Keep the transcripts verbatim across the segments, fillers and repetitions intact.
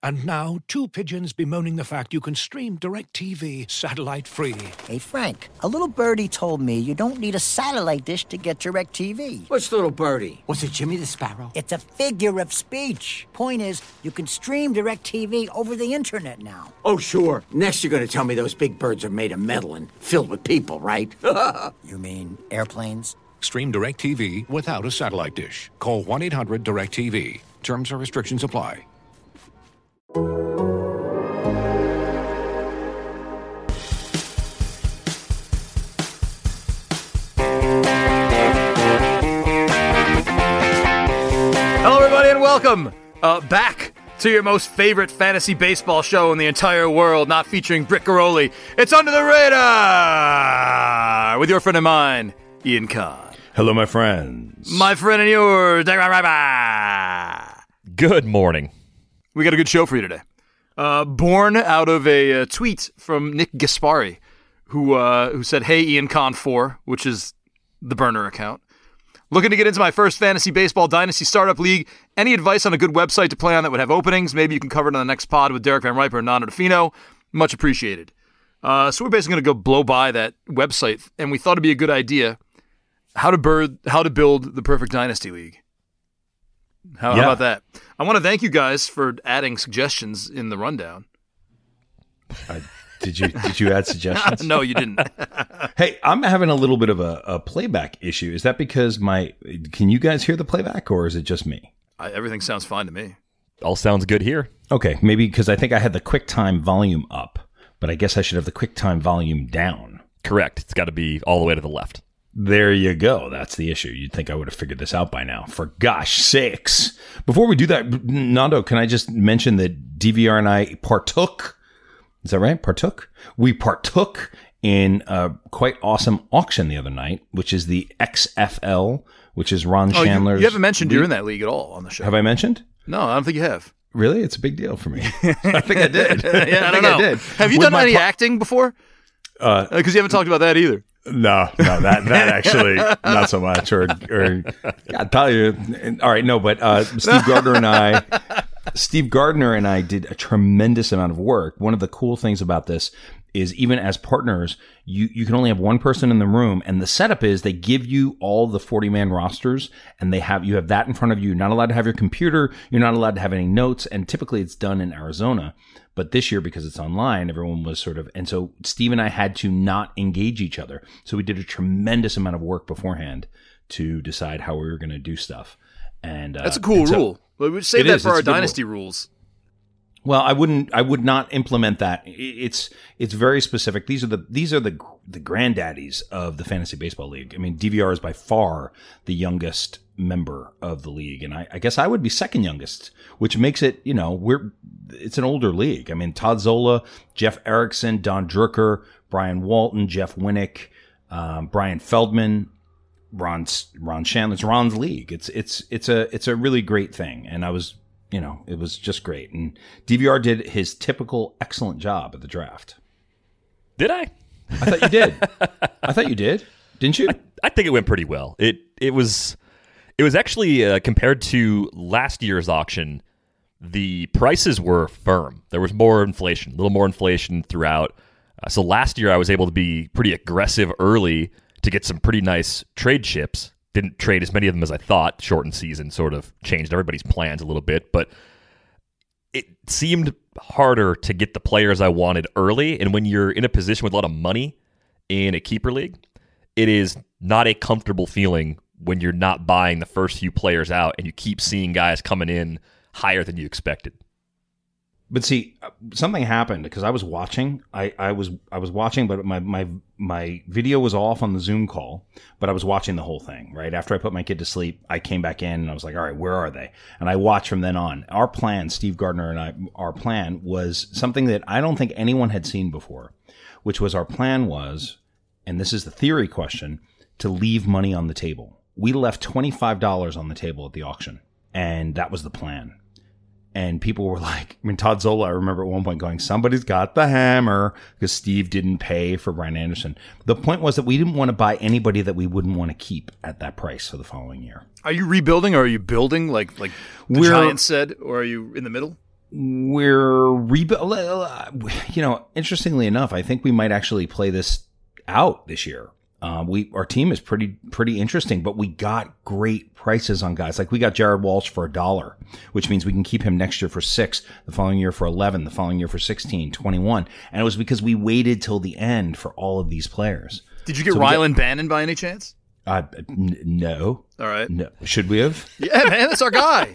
And now, two pigeons bemoaning the fact you can stream DirecTV satellite-free. Hey, Frank, a little birdie told me you don't need a satellite dish to get DirecTV. What's little birdie? Was it Jimmy the Sparrow? It's a figure of speech. Point is, you can stream DirecTV over the internet now. Oh, sure. Next you're going to tell me those big birds are made of metal and filled with people, right? You mean airplanes? Stream DirecTV without a satellite dish. Call one eight hundred direct T V. Terms and restrictions apply. Hello, everybody, and welcome uh, back to your most favorite fantasy baseball show in the entire world, not featuring Britt Garoli. It's Under the Radar with your friend of mine, Ian Kahn. Hello, my friends. My friend and yours, Derek Riba. Good morning. We got a good show for you today. Uh, born out of a uh, tweet from Nick Gaspari, who uh, who said, "Hey, Ian Kahn four," which is the burner account. Looking to get into my first fantasy baseball dynasty startup league. Any advice on a good website to play on that would have openings? Maybe you can cover it on the next pod with Derek Van Riper and Nando DeFino. Much appreciated. Uh, so we're basically going to go blow by that website, and we thought it'd be a good idea how to bird, how to build the perfect dynasty league. How, Yeah. how about that? I want to thank you guys for adding suggestions in the rundown. Uh, did you did you add suggestions? No, you didn't. Hey, I'm having a little bit of a, a playback issue. Is that because my? Can you guys hear the playback, or is it just me? I, everything sounds fine to me. All sounds good here. Okay, maybe because I think I had the QuickTime volume up, but I guess I should have the QuickTime volume down. Correct. It's got to be all the way to the left. There you go. That's the issue. You'd think I would have figured this out by now. For gosh sakes. Before we do that, Nando, can I just mention that D V R and I partook? Is that right? Partook? We partook in a quite awesome auction the other night, which is the X F L, which is Ron Oh, you, Chandler's. you haven't mentioned league. you're in that league at all on the show. Have I mentioned? No, I don't think you have. Really? It's a big deal for me. I think I did. yeah, I, think don't know. I did. Have you With done my any par- acting before? Uh, Because you haven't talked about that either. No, no, that that actually not so much. Or, or I tell you, all right, no, but uh, Steve Gardner and I, Steve Gardner and I did a tremendous amount of work. One of the cool things about this is even as partners, you you can only have one person in the room, and the setup is they give you all the forty man rosters, and they have you have that in front of you. You're not allowed to have your computer. You're not allowed to have any notes, and typically it's done in Arizona. But this year, because it's online, everyone was sort of, and so Steve and I had to not engage each other. So we did a tremendous amount of work beforehand to decide how we were going to do stuff. And uh, That's a cool and so- rule. Well, we save It that is. for It's our a good dynasty rules. Well, I wouldn't. I would not implement that. I- It's it's very specific. These are the these are the the granddaddies of the fantasy baseball league. I mean, D V R is by far the youngest member of the league, and I, I guess I would be second youngest, which makes it, you know, we're it's an older league. I mean, Todd Zola, Jeff Erickson, Don Drucker, Brian Walton, Jeff Winnick, um, Brian Feldman, Ron Ron Chandler. It's Ron's league. It's it's it's a it's a really great thing, and I was. You know, it was just great. And D V R did his typical excellent job at the draft. Did I? I thought you did. I thought you did. Didn't you? I, I think it went pretty well. It it was it was actually uh, compared to last year's auction, the prices were firm. There was more inflation, a little more inflation throughout. Uh, so last year I was able to be pretty aggressive early to get some pretty nice trade chips. Didn't trade as many of them as I thought. Shortened season sort of changed everybody's plans a little bit, but it seemed harder to get the players I wanted early. And when you're in a position with a lot of money in a keeper league, it is not a comfortable feeling when you're not buying the first few players out and you keep seeing guys coming in higher than you expected. But see, something happened because I was watching. I, I was I was watching, but my, my my video was off on the Zoom call. But I was watching the whole thing. Right after I put my kid to sleep, I came back in and I was like, "All right, where are they?" And I watched from then on. Our plan, Steve Gardner and I, our plan was something that I don't think anyone had seen before, which was our plan was, and this is the theory question, to leave money on the table. We left twenty-five dollars on the table at the auction, and that was the plan. And people were like, I mean, Todd Zola, I remember at one point going, somebody's got the hammer, because Steve didn't pay for Brian Anderson. The point was that we didn't want to buy anybody that we wouldn't want to keep at that price for the following year. Are you rebuilding or are you building like like the We're- Giants said, or are you in the middle? we're rebuild. You know, interestingly enough, I think we might actually play this out this year. Uh, we our team is pretty pretty interesting, but we got great prices on guys. Like we got Jared Walsh for a dollar, which means we can keep him next year for six, the following year for eleven, the following year for sixteen, twenty-one. And it was because we waited till the end for all of these players. Did you get So we Rylan Bannon by any chance? Uh, n- no. All right. No. Should we have? Yeah, man, that's our guy.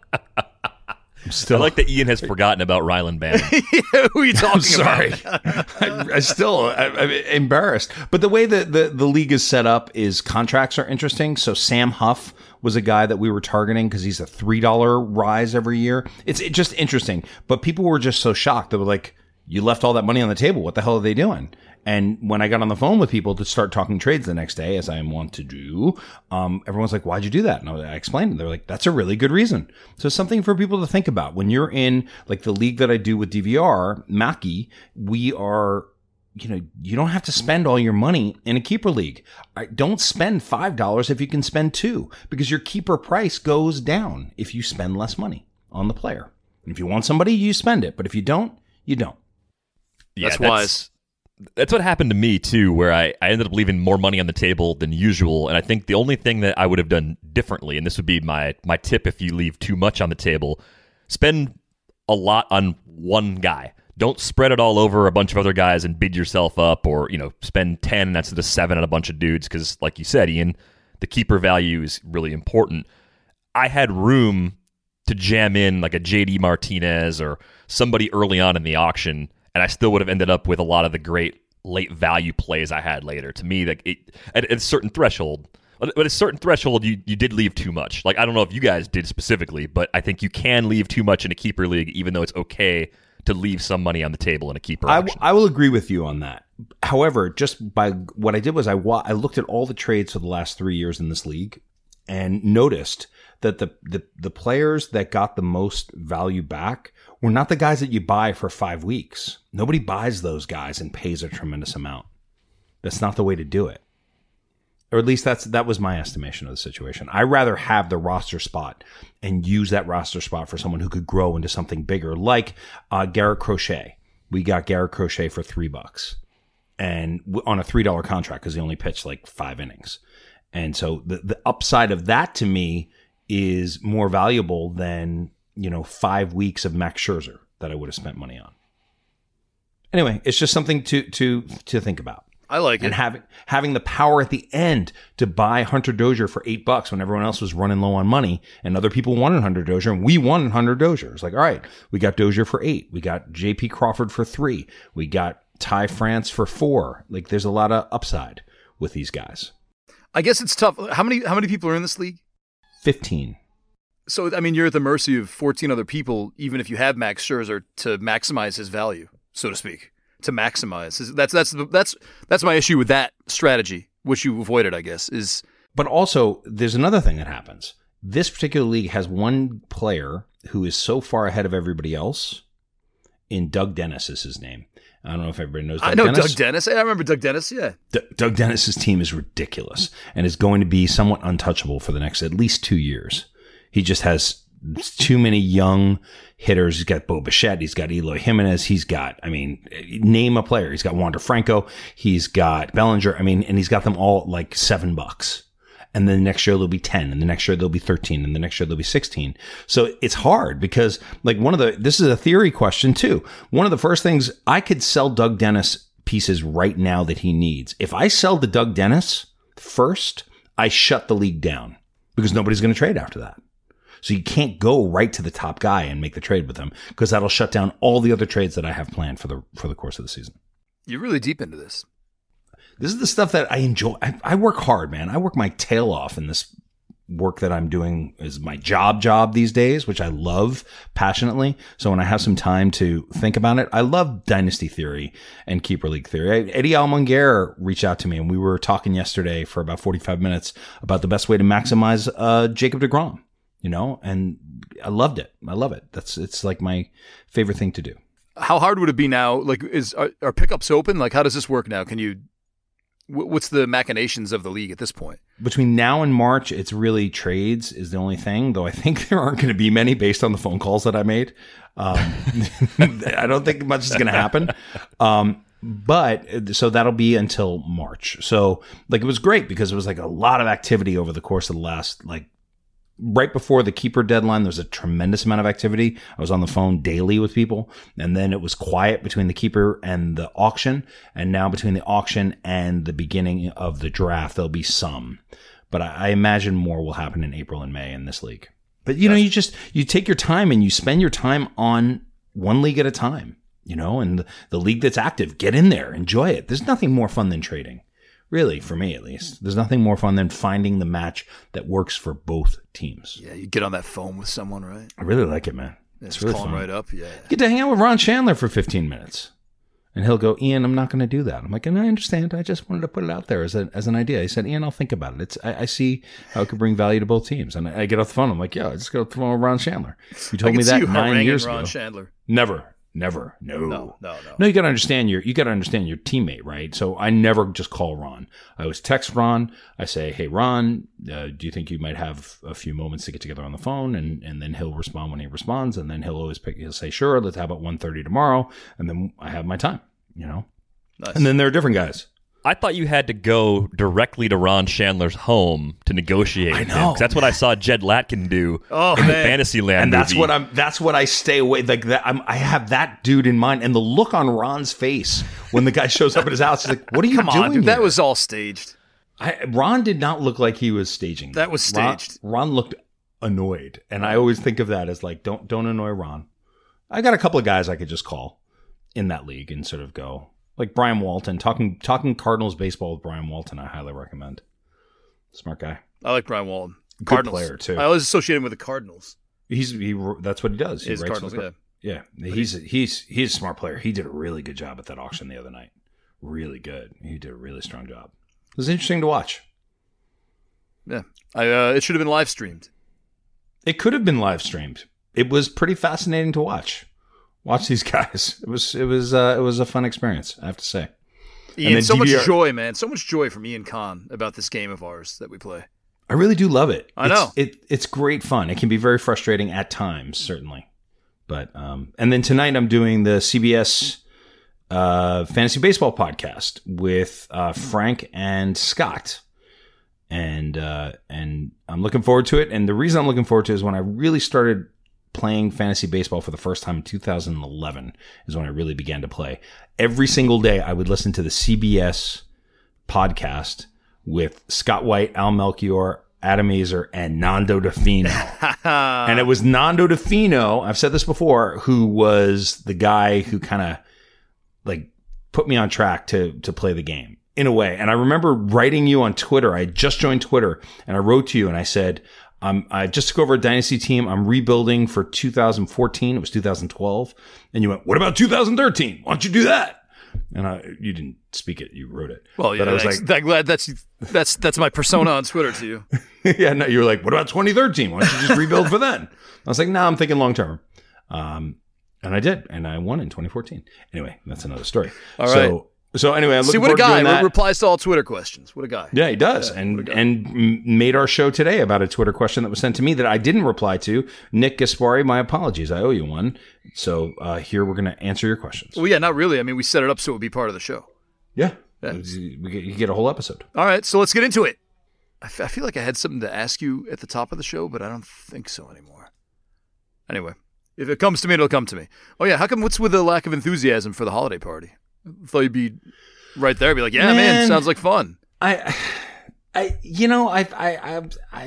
I'm still I like that Ian has forgotten about Rylan Bannon. Yeah, who are you talking I'm sorry. about? I, I still, I, I'm embarrassed. But the way that the, the league is set up is contracts are interesting. So Sam Huff was a guy that we were targeting because he's a three dollar rise every year. It's it just interesting. But people were just so shocked. They were like, you left all that money on the table. What the hell are they doing? And when I got on the phone with people to start talking trades the next day, as I am wont to do, um, everyone's like, why'd you do that? And I, I explained it. They're like, that's a really good reason. So something for people to think about. When you're in like the league that I do with D V R, Mackie, we are, you know, you don't have to spend all your money in a keeper league. I, don't spend five dollars if you can spend two, because your keeper price goes down if you spend less money on the player. And if you want somebody, you spend it. But if you don't, you don't. Yeah, That's wise. That's what happened to me, too, where I, I ended up leaving more money on the table than usual. And I think the only thing that I would have done differently, and this would be my, my tip if you leave too much on the table, spend a lot on one guy. Don't spread it all over a bunch of other guys and bid yourself up, or, you know, spend ten and that's the seven on a bunch of dudes. Because, like you said, Ian, the keeper value is really important. I had room to jam in like a J D Martinez or somebody early on in the auction, and I still would have ended up with a lot of the great late value plays I had later. To me, like it, at, at a certain threshold, at a certain threshold, you you did leave too much. Like I don't know if you guys did specifically, but I think you can leave too much in a keeper league, even though it's okay to leave some money on the table in a keeper I, auction. I will agree with you on that. However, just by what I did was I wa- I looked at all the trades for the last three years in this league and noticed that the, the the players that got the most value back were not the guys that you buy for five weeks. Nobody buys those guys and pays a tremendous amount. That's not the way to do it. Or at least that's that was my estimation of the situation. I'd rather have the roster spot and use that roster spot for someone who could grow into something bigger, like uh, Garrett Crochet. We got Garrett Crochet for three bucks, and on a three dollar contract because he only pitched like five innings. And so the the upside of that to me is more valuable than, you know, five weeks of Max Scherzer that I would have spent money on. Anyway, it's just something to to to think about. I like and it. having having the power at the end to buy Hunter Dozier for eight bucks when everyone else was running low on money and other people wanted Hunter Dozier and we wanted Hunter Dozier. It's like, all right, we got Dozier for eight, we got J P Crawford for three, we got Ty France for four. Like, there's a lot of upside with these guys. I guess it's tough. How many how many people are in this league? Fifteen. So I mean, you're at the mercy of fourteen other people, even if you have Max Scherzer, to maximize his value, so to speak. To maximize his, that's that's that's that's my issue with that strategy, which you avoided, I guess. Is But also, there's another thing that happens. This particular league has one player who is so far ahead of everybody else. In Doug Dennis is his name. I don't know if everybody knows Doug I know Dennis. Doug Dennis. I remember Doug Dennis. Yeah. D- Doug Dennis's team is ridiculous and is going to be somewhat untouchable for the next at least two years. He just has too many young hitters. He's got Bo Bichette. He's got Eloy Jimenez. He's got, I mean, name a player. He's got Wander Franco. He's got Bellinger. I mean, and he's got them all at like seven bucks. And then the next year there'll be ten, and the next year there'll be thirteen, and the next year there'll be sixteen. So it's hard because, like, one of the, this is a theory question too. One of the first things, I could sell Doug Dennis pieces right now that he needs. If I sell the Doug Dennis first, I shut the league down because nobody's going to trade after that. So you can't go right to the top guy and make the trade with him because that'll shut down all the other trades that I have planned for the for the course of the season. You're really deep into this. This is the stuff that I enjoy. I, I work hard, man. I work my tail off in this work that I'm doing is my job job these days, which I love passionately. So when I have some time to think about it, I love dynasty theory and keeper league theory. Eddie Almonguer reached out to me and we were talking yesterday for about forty-five minutes about the best way to maximize uh, Jacob deGrom, you know, and I loved it. I love it. That's, it's like my favorite thing to do. How hard would it be now? Like, is are, are pickups open? Like, how does this work now? Can you, what's the machinations of the league at this point? between now and March, it's really trades is the only thing, though I think there aren't going to be many based on the phone calls that I made. Um, I don't think much is going to happen. Um, but so that'll be until March. So like it was great because it was like a lot of activity over the course of the last, like right before the keeper deadline, there was a tremendous amount of activity. I was on the phone daily with people, and then it was quiet between the keeper and the auction. And now between the auction and the beginning of the draft, there'll be some, but I, I imagine more will happen in April and May in this league. But you know, you just, you take your time and you spend your time on one league at a time, you know, and the, the league that's active, get in there, enjoy it. There's nothing more fun than trading. Really, for me at least. There's nothing more fun than finding the match that works for both teams. Yeah, you get on that phone with someone, right? I really like it, man. Yeah, it's just really call fun. him right up. Yeah. You get to hang out with Ron Chandler for fifteen minutes. And he'll go, Ian, I'm not going to do that. I'm like, and I understand. I just wanted to put it out there as, a, as an idea. He said, Ian, I'll think about it. It's I, I see how it could bring value to both teams. And I, I get off the phone. I'm like, yeah, I just got off the phone with Ron Chandler. You told me that nine years Ron ago. Chandler. Never. Never. No. No, no, no. No, you got to understand your you got to understand your teammate, right? So I never just call Ron. I always text Ron. I say, "Hey, Ron, uh, do you think you might have a few moments to get together on the phone?" And and then he'll respond when he responds, and then he'll always pick. He'll say, "Sure, let's have it one thirty tomorrow," and then I have my time, you know. Nice. And then there are different guys. I thought you had to go directly to Ron Chandler's home to negotiate. I with know. him, 'cause that's what I saw Jed Latkin do oh, in the man. Fantasyland and that's movie. what I'm. That's what I stay away. Like that, I'm, I have that dude in mind, and the look on Ron's face when the guy shows up at his house. He's like, "What are you Come doing?" on, dude. here? That was all staged. I, Ron did not look like he was staging. That was Ron, staged. Ron looked annoyed, and I always think of that as like, don't don't annoy Ron. I got a couple of guys I could just call in that league and sort of go. Like Brian Walton, talking talking Cardinals baseball with Brian Walton, I highly recommend. Smart guy. I like Brian Walton. Good Cardinals. player, too. I always associate him with the Cardinals. He's he. That's what he does. He His writes Cardinals, for the- yeah. Yeah, he's he's he's a smart player. He did a really good job at that auction the other night. Really good. He did a really strong job. It was interesting to watch. Yeah, I. Uh, it should have been live streamed. It could have been live streamed. It was pretty fascinating to watch. Watch these guys. It was it was uh, it was a fun experience, I have to say. Ian, so D V R much joy, man. So much joy from Ian Kahn about this game of ours that we play. I really do love it. I it's, know. It it's great fun. It can be very frustrating at times, certainly. But um, and then tonight I'm doing the C B S uh, Fantasy Baseball podcast with uh, Frank and Scott. And uh, and I'm looking forward to it. And the reason I'm looking forward to it is when I really started playing fantasy baseball for the first time in two thousand eleven is when I really began to play. Every single day I would listen to the C B S podcast with Scott White, Al Melchior, Adam Azer, and Nando DeFino. And it was Nando DeFino, I've said this before, who was the guy who kind of like put me on track to to play the game in a way. And I remember writing you on Twitter. I had just joined Twitter and I wrote to you and I said, Um, I just took over a dynasty team. I'm rebuilding for two thousand fourteen. It was two thousand twelve. And you went, what about two thousand thirteen? Why don't you do that? And I, you didn't speak it. You wrote it. Well, yeah, but I was thanks. like, I'm glad that's that's that's my persona on Twitter to you. yeah, no, you were like, what about twenty thirteen? Why don't you just rebuild for then? I was like, no, nah, I'm thinking long term. Um, and I did, and I won in twenty fourteen. Anyway, that's another story. All right. So, so anyway, I'm looking See, what a forward to guy. doing that. Replies to all Twitter questions. What a guy. Yeah, he does. Yeah, and and m- made our show today about a Twitter question that was sent to me that I didn't reply to. Nick Gaspari, my apologies. I owe you one. So uh, here we're going to answer your questions. Well, yeah, not really. I mean, we set it up so it would be part of the show. Yeah. Yeah. We get, you get a whole episode. All right, so let's get into it. I, f- I feel like I had something to ask you at the top of the show, but I don't think so anymore. Anyway, if it comes to me, it'll come to me. Oh, yeah, how come, what's with the lack of enthusiasm for the holiday party? I thought you'd be right there, be like, yeah, man, Man. sounds like fun. I, I, you know, I, I, I, I,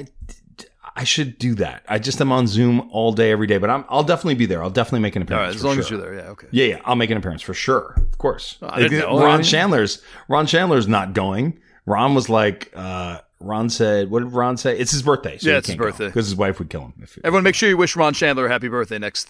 I should do that. I just am on Zoom all day, every day, but I'm, I'll definitely be there. I'll definitely make an All appearance. right, as for long sure. as you're there, yeah, okay. Yeah, yeah, I'll make an appearance for sure. Of course. Oh, I didn't know. Ron Really? Chandler's, Ron Chandler's not going. Ron was like, uh, Ron said, what did Ron say? It's his birthday. So Yeah, he it's his can't go, birthday. because his wife would kill him. If, Everyone, make sure you wish Ron Chandler a happy birthday next,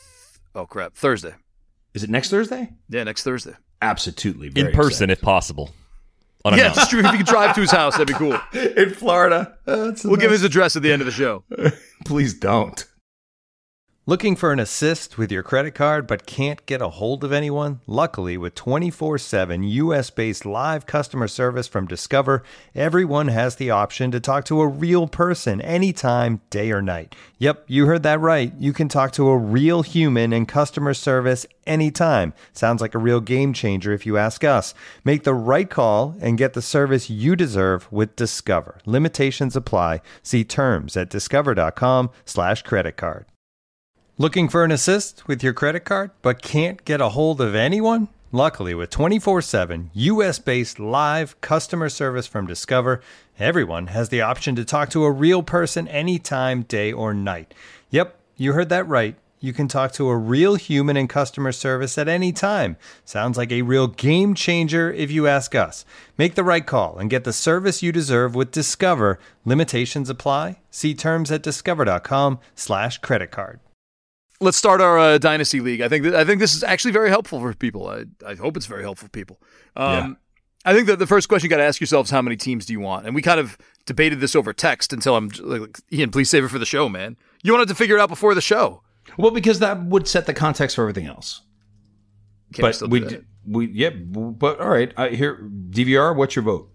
oh, crap, Thursday. Is it next Thursday? Yeah, next Thursday. Absolutely. Very in person, excited. if possible. Yeah, Unannounced. just if you could drive to his house, that'd be cool. In Florida. Uh, We'll give his address at the end of the show. Please don't. Looking for an assist with your credit card but can't get a hold of anyone? Luckily, with twenty-four seven U S-based live customer service from Discover, everyone has the option to talk to a real person anytime, day or night. Yep, you heard that right. You can talk to a real human in customer service anytime. Sounds like a real game changer if you ask us. Make the right call and get the service you deserve with Discover. Limitations apply. See terms at discover.com slash credit card. Looking for an assist with your credit card but can't get a hold of anyone? Luckily, with twenty-four seven U S-based live customer service from Discover, everyone has the option to talk to a real person anytime, day or night. Yep, you heard that right. You can talk to a real human in customer service at any time. Sounds like a real game changer if you ask us. Make the right call and get the service you deserve with Discover. Limitations apply. See terms at discover.com slash credit card. Let's start our uh, Dynasty League. I think th- I think this is actually very helpful for people. I, I hope it's very helpful for people. Um, yeah. I think that the first question you got to ask yourself is how many teams do you want? And we kind of debated this over text until I'm like, Ian, please save it for the show, man. You wanted to figure it out before the show. Well, because that would set the context for everything else. Can but we, we, we, yeah, but all right. I, here, D V R, what's your vote?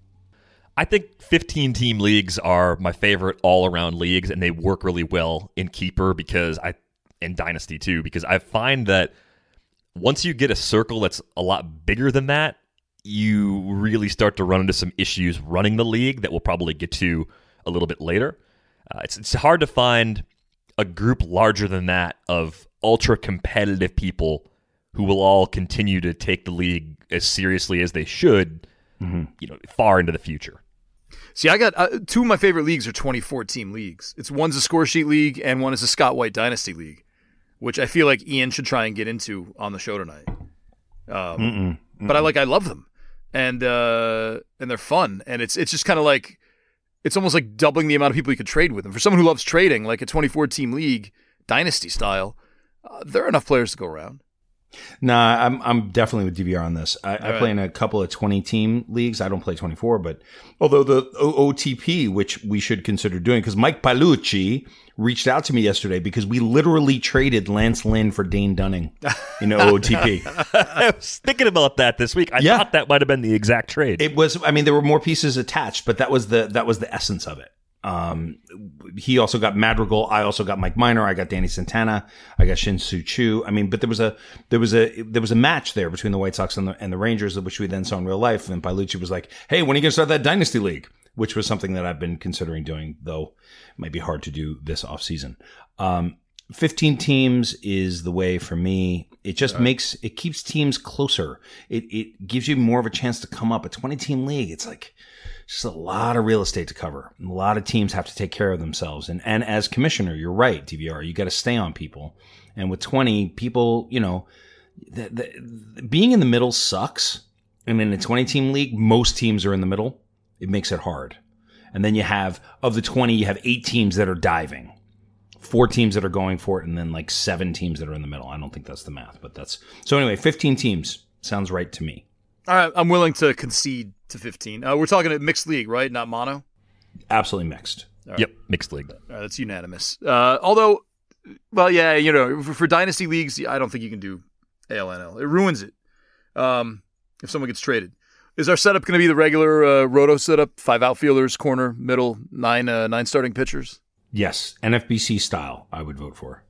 I think fifteen-team leagues are my favorite all-around leagues, and they work really well in Keeper because I. And Dynasty too, because I find that once you get a circle that's a lot bigger than that, you really start to run into some issues running the league that we'll probably get to a little bit later. Uh, it's it's hard to find a group larger than that of ultra competitive people who will all continue to take the league as seriously as they should, mm-hmm. you know, far into the future. See, I got uh, two of my favorite leagues are twenty-four team leagues. It's one's a score sheet league and one is a Scott White Dynasty League, which I feel like Ian should try and get into on the show tonight. Um, mm-mm, mm-mm. But I like, I love them, and uh, and they're fun, and it's it's just kind of like, it's almost like doubling the amount of people you could trade with them. For someone who loves trading, like a twenty-four team league, Dynasty style, uh, there are enough players to go around. Nah, I'm I'm definitely with D V R on this. I, I right. play in a couple of twenty team leagues. I don't play twenty-four, but although the O O T P, which we should consider doing, because Mike Paolucci reached out to me yesterday because we literally traded Lance Lynn for Dane Dunning in O O T P. I was thinking about that this week. I yeah. thought that might have been the exact trade. It was. I mean, there were more pieces attached, but that was the that was the essence of it. Um, he also got Madrigal. I also got Mike Minor. I got Danny Santana. I got Shin-Soo Choo. I mean, but there was a there was a there was a match there between the White Sox and the and the Rangers, which we then saw in real life. And Paolucci was like, "Hey, when are you going to start that Dynasty League?" Which was something that I've been considering doing, though it might be hard to do this off season. Um, fifteen teams is the way for me. It just right. makes it keeps teams closer. It it gives you more of a chance to come up. A twenty team league, it's like just a lot of real estate to cover. A lot of teams have to take care of themselves. And and as commissioner, you're right, D V R. You got to stay on people. And with twenty people, you know, the, the, being in the middle sucks. And in a twenty team league, most teams are in the middle. It makes it hard. And then you have, of the twenty, you have eight teams that are diving, four teams that are going for it, and then like seven teams that are in the middle. I don't think that's the math, but that's so. Anyway, fifteen teams sounds right to me. All right, I'm willing to concede to fifteen. Uh, we're talking a mixed league, right? Not mono? Absolutely mixed. Right. Yep, mixed league. All right, that's unanimous. Uh, although, well, yeah, you know, for, for dynasty leagues, I don't think you can do A L N L. It ruins it um, if someone gets traded. Is our setup going to be the regular uh, roto setup? Five outfielders, corner, middle, nine uh, nine starting pitchers? Yes, N F B C style, I would vote for.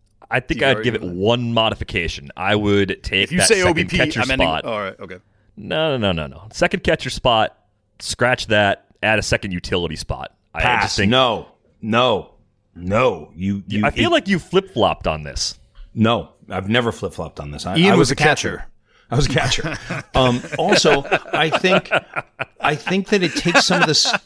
I think I'd give it one modification. I would take if you that say second O B P, catcher I'm spot. Ending, all right, okay. No, no, no, no, no. Second catcher spot, scratch that, add a second utility spot. Pass. I just think, no, no, no. You, you I feel it, like you flip-flopped on this. No, I've never flip-flopped on this. I, Ian I was, was a catcher. catcher. I was a catcher. um, also, I think I think that it takes some of the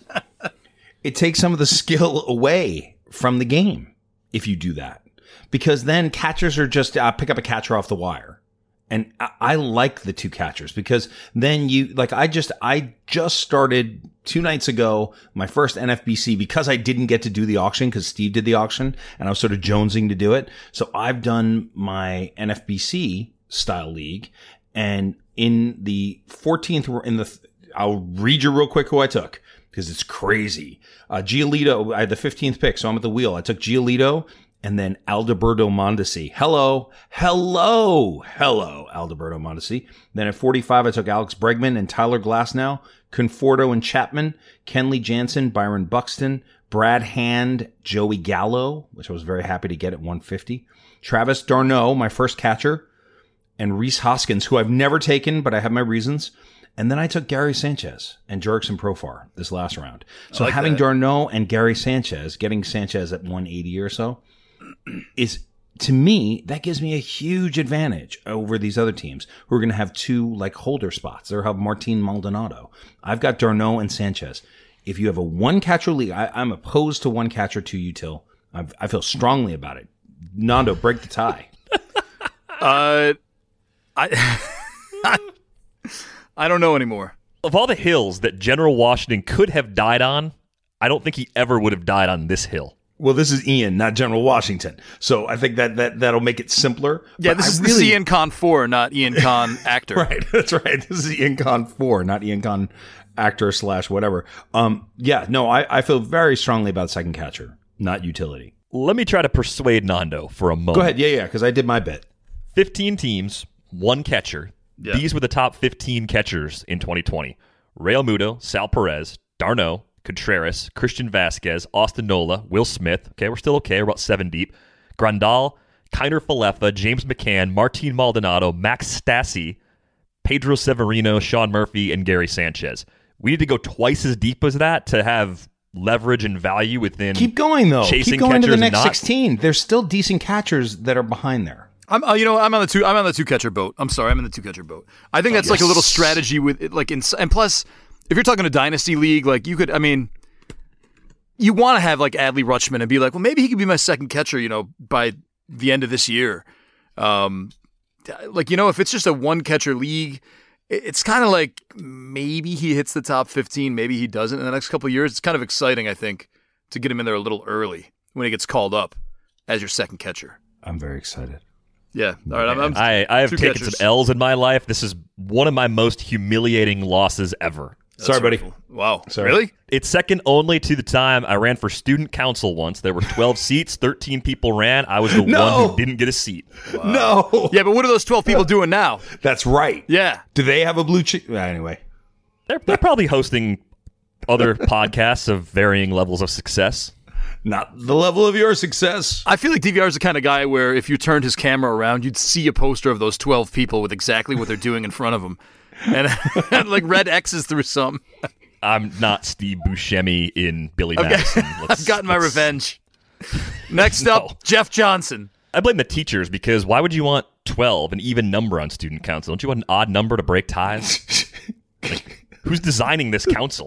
it takes some of the skill away from the game if you do that, because then catchers are just uh, pick up a catcher off the wire, and I, I like the two catchers because then you like I just I just started two nights ago my first N F B C because I didn't get to do the auction because Steve did the auction and I was sort of jonesing to do it, so I've done my N F B C style league. And in the fourteenth, in the, I'll read you real quick who I took because it's crazy. Uh, Giolito, I had the fifteenth pick, so I'm at the wheel. I took Giolito and then Alberto Mondesi. Hello, hello, hello, Alberto Mondesi. Then at forty-five, I took Alex Bregman and Tyler Glasnow, Conforto and Chapman, Kenley Jansen, Byron Buxton, Brad Hand, Joey Gallo, which I was very happy to get at one fifty, Travis d'Arnaud, my first catcher, and Rhys Hoskins, who I've never taken, but I have my reasons. And then I took Gary Sanchez and Jurickson Profar this last round. So like having that. d'Arnaud and Gary Sanchez, getting Sanchez at one eighty or so, is, to me, that gives me a huge advantage over these other teams who are going to have two like holder spots. They'll have Martin Maldonado. I've got d'Arnaud and Sanchez. If you have a one catcher league, I, I'm opposed to one catcher, two util. I've, I feel strongly about it. Nando, break the tie. uh, I, I don't know anymore. Of all the hills that General Washington could have died on, I don't think he ever would have died on this hill. Well, this is Ian, not General Washington. So I think that, that, that'll make it simpler. Yeah, this I is, really... this is Ian Con four, not Ian Con actor. Right, that's right. This is Ian Con four, not Ian Con actor slash whatever. Um, yeah, no, I, I feel very strongly about second catcher, not utility. Let me try to persuade Nando for a moment. Go ahead. Yeah, yeah, because I did my bit. fifteen teams, one catcher. Yeah. These were the top fifteen catchers in twenty twenty. Real Muto, Sal Perez, d'Arnaud, Contreras, Christian Vasquez, Austin Nola, Will Smith. Okay, we're still okay. We're about seven deep. Grandal, Kiner Falefa, James McCann, Martin Maldonado, Max Stassi, Pedro Severino, Sean Murphy, and Gary Sanchez. We need to go twice as deep as that to have leverage and value within. Keep going though. Chasing Keep going to the next not... sixteen. There's still decent catchers that are behind there. I'm, uh, you know, I'm on the two. I'm on the two catcher boat. I'm sorry, I'm in the two catcher boat. I think that's oh, yes. like a little strategy with it, like, in, and plus, if you're talking a dynasty league, like you could, I mean, you want to have like Adley Rutschman and be like, well, maybe he could be my second catcher, you know, by the end of this year. Um, like you know, if it's just a one catcher league, it's kind of like maybe he hits the top fifteen, maybe he doesn't in the next couple of years. It's kind of exciting, I think, to get him in there a little early when he gets called up as your second catcher. I'm very excited. Yeah. All right. I'm, I'm I, I have taken catchers. some L's in my life. This is one of my most humiliating losses ever. That's Sorry, buddy. Hurtful. Wow. Sorry. Really? It's second only to the time I ran for student council once. There were twelve seats. thirteen people ran. I was the no. one who didn't get a seat. Wow. No. Yeah, but what are those twelve people doing now? That's right. Yeah. Do they have a blue chip? Anyway. They're, they're probably hosting other podcasts of varying levels of success. Not the level of your success. I feel like D V R is the kind of guy where if you turned his camera around, you'd see a poster of those twelve people with exactly what they're doing in front of them. And, and like red X's through some. I'm not Steve Buscemi in Billy I've Madison. Got, I've gotten my revenge. Next up, no. Jeff Johnson. I blame the teachers because why would you want twelve, an even number on student council? Don't you want an odd number to break ties? Like, who's designing this council?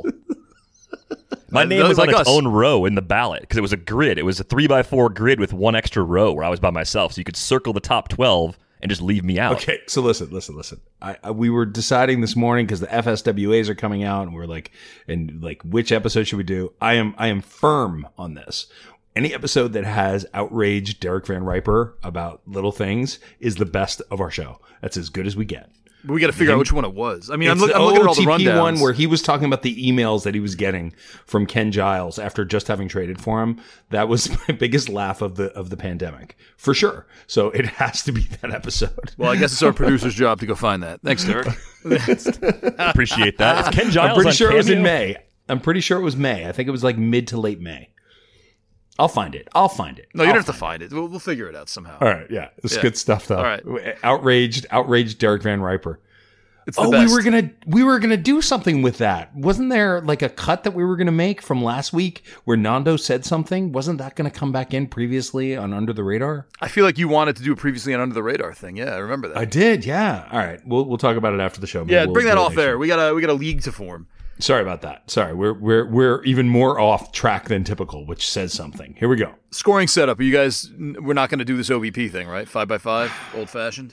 My name was on like its us. own row in the ballot because it was a grid. It was a three by four grid with one extra row where I was by myself. So you could circle the top twelve and just leave me out. Okay, so listen, listen, listen. I, I we were deciding this morning because the F S W As are coming out, and we're like, and like, which episode should we do? I am, I am firm on this. Any episode that has outraged Derek Van Riper about little things is the best of our show. That's as good as we get. We got to figure out which one it was. I mean, I'm, look, I'm looking at all the rundowns. One where he was talking about the emails that he was getting from Ken Giles after just having traded for him. That was my biggest laugh of the of the pandemic, for sure. So it has to be that episode. Well, I guess it's our producer's job to go find that. Thanks, Derek. Appreciate that. Is Ken Giles I'm pretty on sure Cameo? It was in May. I'm pretty sure it was May. I think it was like mid to late May. I'll find it. I'll find it. No, you I'll don't have to find it. We'll, we'll figure it out somehow. All right, yeah. It's yeah. good stuff, though. All right. Outraged, outraged Derek Van Riper. It's the oh, best. we were gonna we were gonna do something with that. Wasn't there like a cut that we were gonna make from last week where Nando said something? Wasn't that gonna come back in previously on Under the Radar? I feel like you wanted to do it previously on Under the Radar thing. Yeah, I remember that. I did. Yeah. All right. We'll we'll talk about it after the show. Maybe yeah, we'll bring that do off there. We got a we got a league to form. Sorry about that. Sorry, we're we're we're even more off track than typical, which says something. Here we go. Scoring setup. Are you guys? We're not going to do this O B P thing, right? Five by five, old fashioned.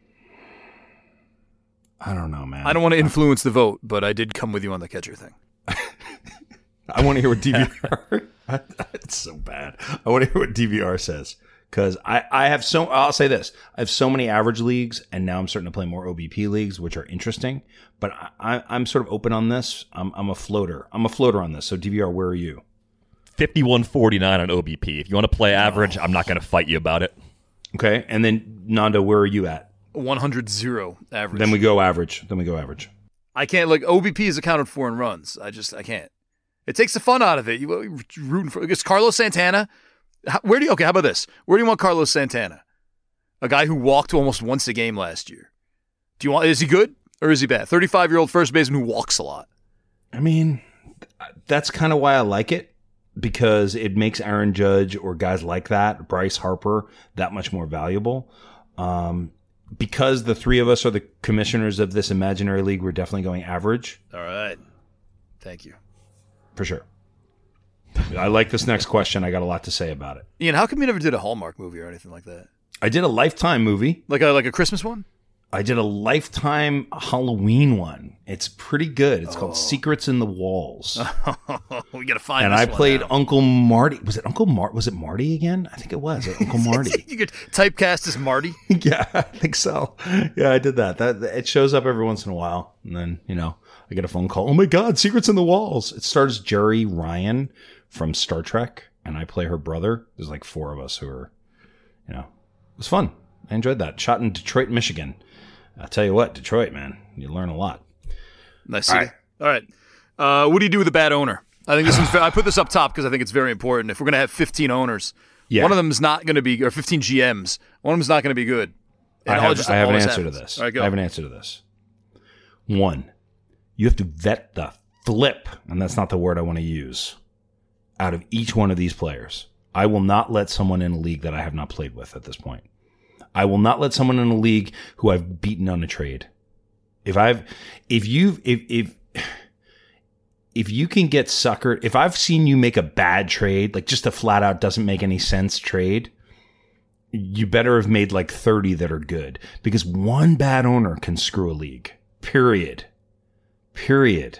I don't know, man. I don't want to influence the vote, but I did come with you on the catcher thing. I want to hear what D V R. It's so bad. I want to hear what D V R says because I I have so. I'll say this: I have so many average leagues, and now I'm starting to play more O B P leagues, which are interesting. But I, I'm sort of open on this. I'm I'm a floater. I'm a floater on this. So D V R, where are you? fifty-one forty-nine on O B P. If you want to play average, I'm not going to fight you about it. Okay, and then Nando, where are you at? one hundred zero average. Then we go average. Then we go average. I can't, like, O B P is accounted for in runs. I just, I can't. It takes the fun out of it. You you're rooting for, it's Carlos Santana. How, where do you, okay, how about this? Where do you want Carlos Santana? A guy who walked almost once a game last year. Do you want, is he good or is he bad? thirty-five-year-old first baseman who walks a lot. I mean, that's kind of why I like it, because it makes Aaron Judge or guys like that, Bryce Harper, that much more valuable. Um, because the three of us are the commissioners of this imaginary league, we're definitely going average. All right. Thank you. For sure. I like this next question. I got a lot to say about it. Ian, how come you never did a Hallmark movie or anything like that? I did a Lifetime movie. Like a like a Christmas one? I did a Lifetime Halloween one. It's pretty good. It's oh. called Secrets in the Walls. We got to find and this I one played now. Uncle Marty. Was it Uncle Mar? Was it Marty again? I think it was Uncle Marty. You could typecast as Marty. Yeah, I think so. Yeah, I did that. That it shows up every once in a while, and then you know I get a phone call. Oh my God, Secrets in the Walls! It stars Jerry Ryan from Star Trek, and I play her brother. There's like four of us who are, you know, it was fun. I enjoyed that. Shot in Detroit, Michigan. I'll tell you what, Detroit, man, you learn a lot. Nice city. All right. All right. Uh, what do you do with a bad owner? I think this is. I put this up top because I think it's very important. If we're going to have fifteen owners, yeah. one of them is not going to be, or fifteen G Ms, one of them is not going to be good. I have, just, I have an answer happens. to this. All right, go. I have an answer to this. One, you have to vet the flip, and that's not the word I want to use, out of each one of these players. I will not let someone in a league that I have not played with at this point. I will not let someone in a league who I've beaten on a trade. If I've, if you, if, if, if you can get suckered, if I've seen you make a bad trade, like just a flat out doesn't make any sense trade, you better have made like thirty that are good, because one bad owner can screw a league. Period. Period.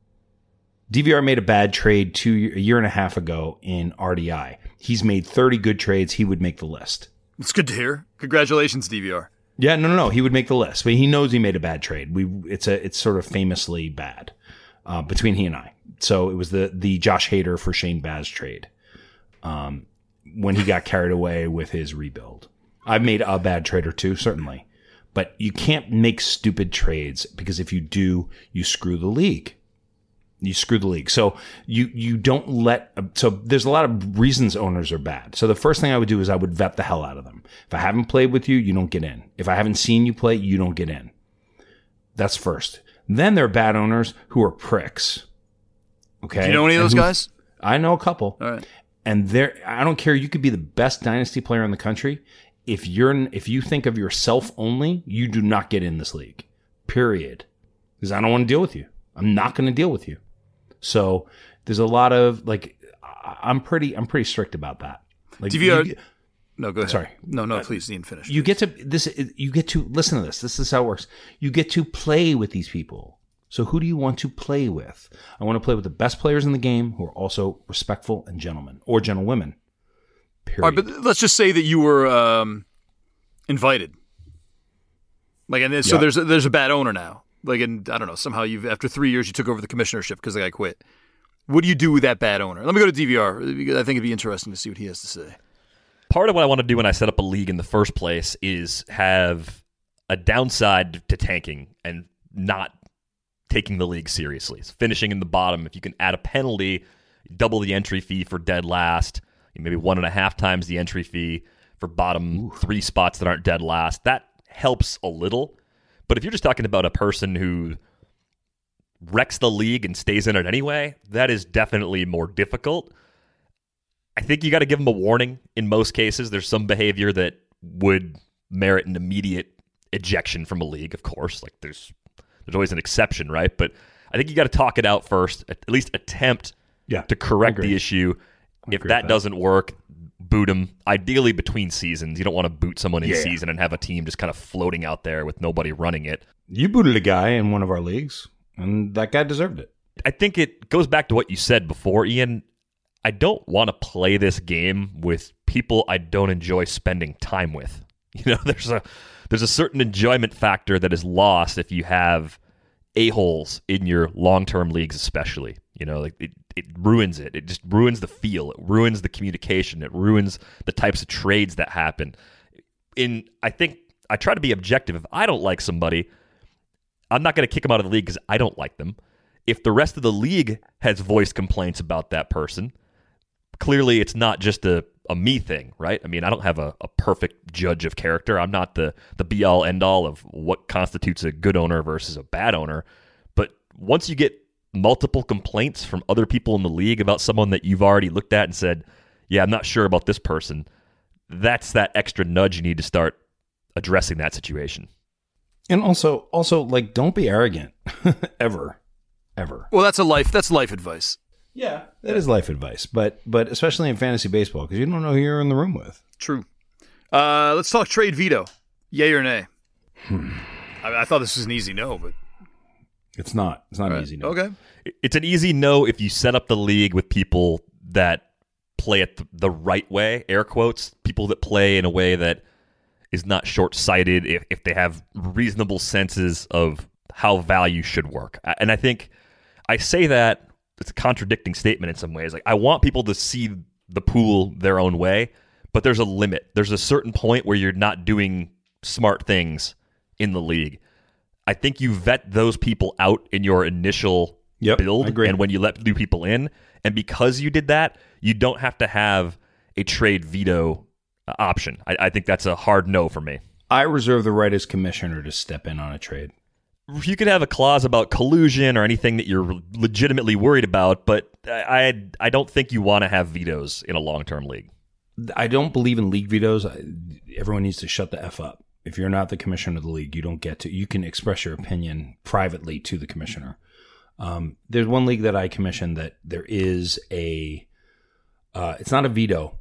D V R made a bad trade two, a year and a half ago in R D I. He's made thirty good trades. He would make the list. It's good to hear. Congratulations, D V R. Yeah, no, no, no. He would make the list, but he knows he made a bad trade. We, it's a, it's sort of famously bad uh, between he and I. So it was the the Josh Hader for Shane Baz trade um, when he got carried away with his rebuild. I've made a bad trade or two, certainly, but you can't make stupid trades, because if you do, you screw the league. You screw the league. So you, you don't let, so there's a lot of reasons owners are bad. So the first thing I would do is I would vet the hell out of them. If I haven't played with you, you don't get in. If I haven't seen you play, you don't get in. That's first. Then there are bad owners who are pricks. Okay. Do you know any of those who, guys? I know a couple. All right. And there, I don't care. You could be the best dynasty player in the country. If you're, if you think of yourself only, you do not get in this league. Period. Because I don't want to deal with you. I'm not going to deal with you. So there's a lot of like, I'm pretty, I'm pretty strict about that. Like, D V R. You, no, go ahead. Sorry. No, no, uh, please, Ian, finish. You get to this. You get to listen to this. This is how it works. You get to play with these people. So who do you want to play with? I want to play with the best players in the game who are also respectful and gentlemen, or gentlewomen. Period. All right, but let's just say that you were um, invited. Like, and so yeah. there's a, there's a bad owner now. Like, and I don't know, somehow you've, after three years, you took over the commissionership because the guy quit. What do you do with that bad owner? Let me go to D V R, because I think it'd be interesting to see what he has to say. Part of what I want to do when I set up a league in the first place is have a downside to tanking and not taking the league seriously. It's finishing in the bottom. If you can add a penalty, double the entry fee for dead last, maybe one and a half times the entry fee for bottom Ooh. three spots that aren't dead last, that helps a little. But if you're just talking about a person who wrecks the league and stays in it anyway, that is definitely more difficult. I think you got to give them a warning in most cases. There's some behavior that would merit an immediate ejection from a league, of course. Like there's there's always an exception, right? But I think you got to talk it out first, at least attempt yeah, to correct the issue. I if that, that doesn't work, boot them. Ideally between seasons. You don't want to boot someone in yeah. season and have a team just kind of floating out there with nobody running it. You booted a guy in one of our leagues, and that guy deserved it. I think it goes back to what you said before, Ian. I don't want to play this game with people I don't enjoy spending time with. You know, there's a there's a certain enjoyment factor that is lost if you have a-holes in your long-term leagues especially. You know, like it, it ruins it. It just ruins the feel. It ruins the communication. It ruins the types of trades that happen. In I think I try to be objective. If I don't like somebody, I'm not going to kick them out of the league because I don't like them. If the rest of the league has voiced complaints about that person, clearly it's not just a, a me thing, right? I mean, I don't have a, a perfect judge of character. I'm not the, the be-all, end-all of what constitutes a good owner versus a bad owner. But once you get multiple complaints from other people in the league about someone that you've already looked at and said, yeah, I'm not sure about this person, that's that extra nudge you need to start addressing that situation. And also, also like, don't be arrogant ever, ever. Well, that's a life. That's life advice. Yeah, that is life advice, but but especially in fantasy baseball because you don't know who you're in the room with. True. Uh, let's talk trade veto. Yay or nay? Hmm. I, I thought this was an easy no, but it's not. It's not right. an easy no. Okay. It's an easy no if you set up the league with people that play it the right way, air quotes, people that play in a way that is not short-sighted, if, if they have reasonable senses of how value should work. And I think I say that it's a contradicting statement in some ways. Like, I want people to see the pool their own way, but there's a limit. There's a certain point where you're not doing smart things in the league. I think you vet those people out in your initial yep, build and when you let new people in. And because you did that, you don't have to have a trade veto option. I, I think that's a hard no for me. I reserve the right as commissioner to step in on a trade. You could have a clause about collusion or anything that you're legitimately worried about, but I I don't think you want to have vetoes in a long-term league. I don't believe in league vetoes. Everyone needs to shut the F up. If you're not the commissioner of the league, you don't get to. You can express your opinion privately to the commissioner. Um, there's one league that I commissioned that there is a. Uh, it's not a veto,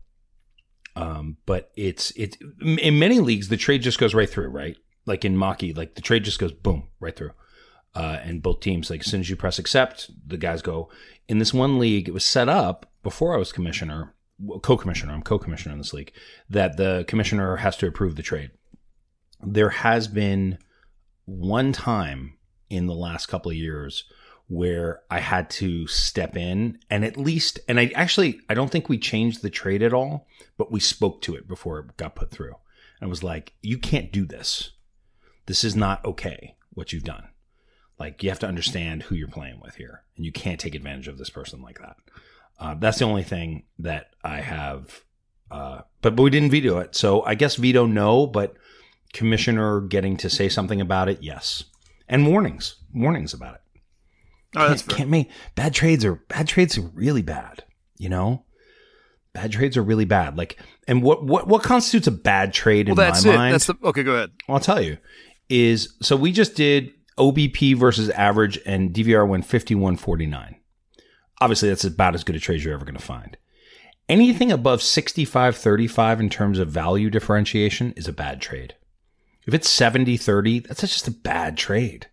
um, but it's it's in many leagues the trade just goes right through, right? Like in Maki, like the trade just goes boom right through, uh, and both teams, like as soon as you press accept, the guys go. In this one league, it was set up before I was commissioner, co-commissioner. I'm co-commissioner in this league. That the commissioner has to approve the trade. There has been one time in the last couple of years where I had to step in and at least, and I actually, I don't think we changed the trade at all, but we spoke to it before it got put through. And I was like, you can't do this. This is not okay, what you've done. Like, you have to understand who you're playing with here, and you can't take advantage of this person like that. Uh, that's the only thing that I have, uh, but, but we didn't veto it. So I guess veto, no, but commissioner getting to say something about it, yes. And warnings, warnings about it. Oh, that's can't, can't make bad trades are bad trades are really bad, you know? Bad trades are really bad. Like, and what what what constitutes a bad trade well, in that's my it. mind? That's the okay. Go ahead. Well, I'll tell you. Is so we just did O B P versus average, and D V R went fifty-one forty-nine. Obviously, that's about as good a trade as you're ever going to find. Anything above sixty-five thirty-five in terms of value differentiation is a bad trade. If it's seventy thirty, that's just a bad trade.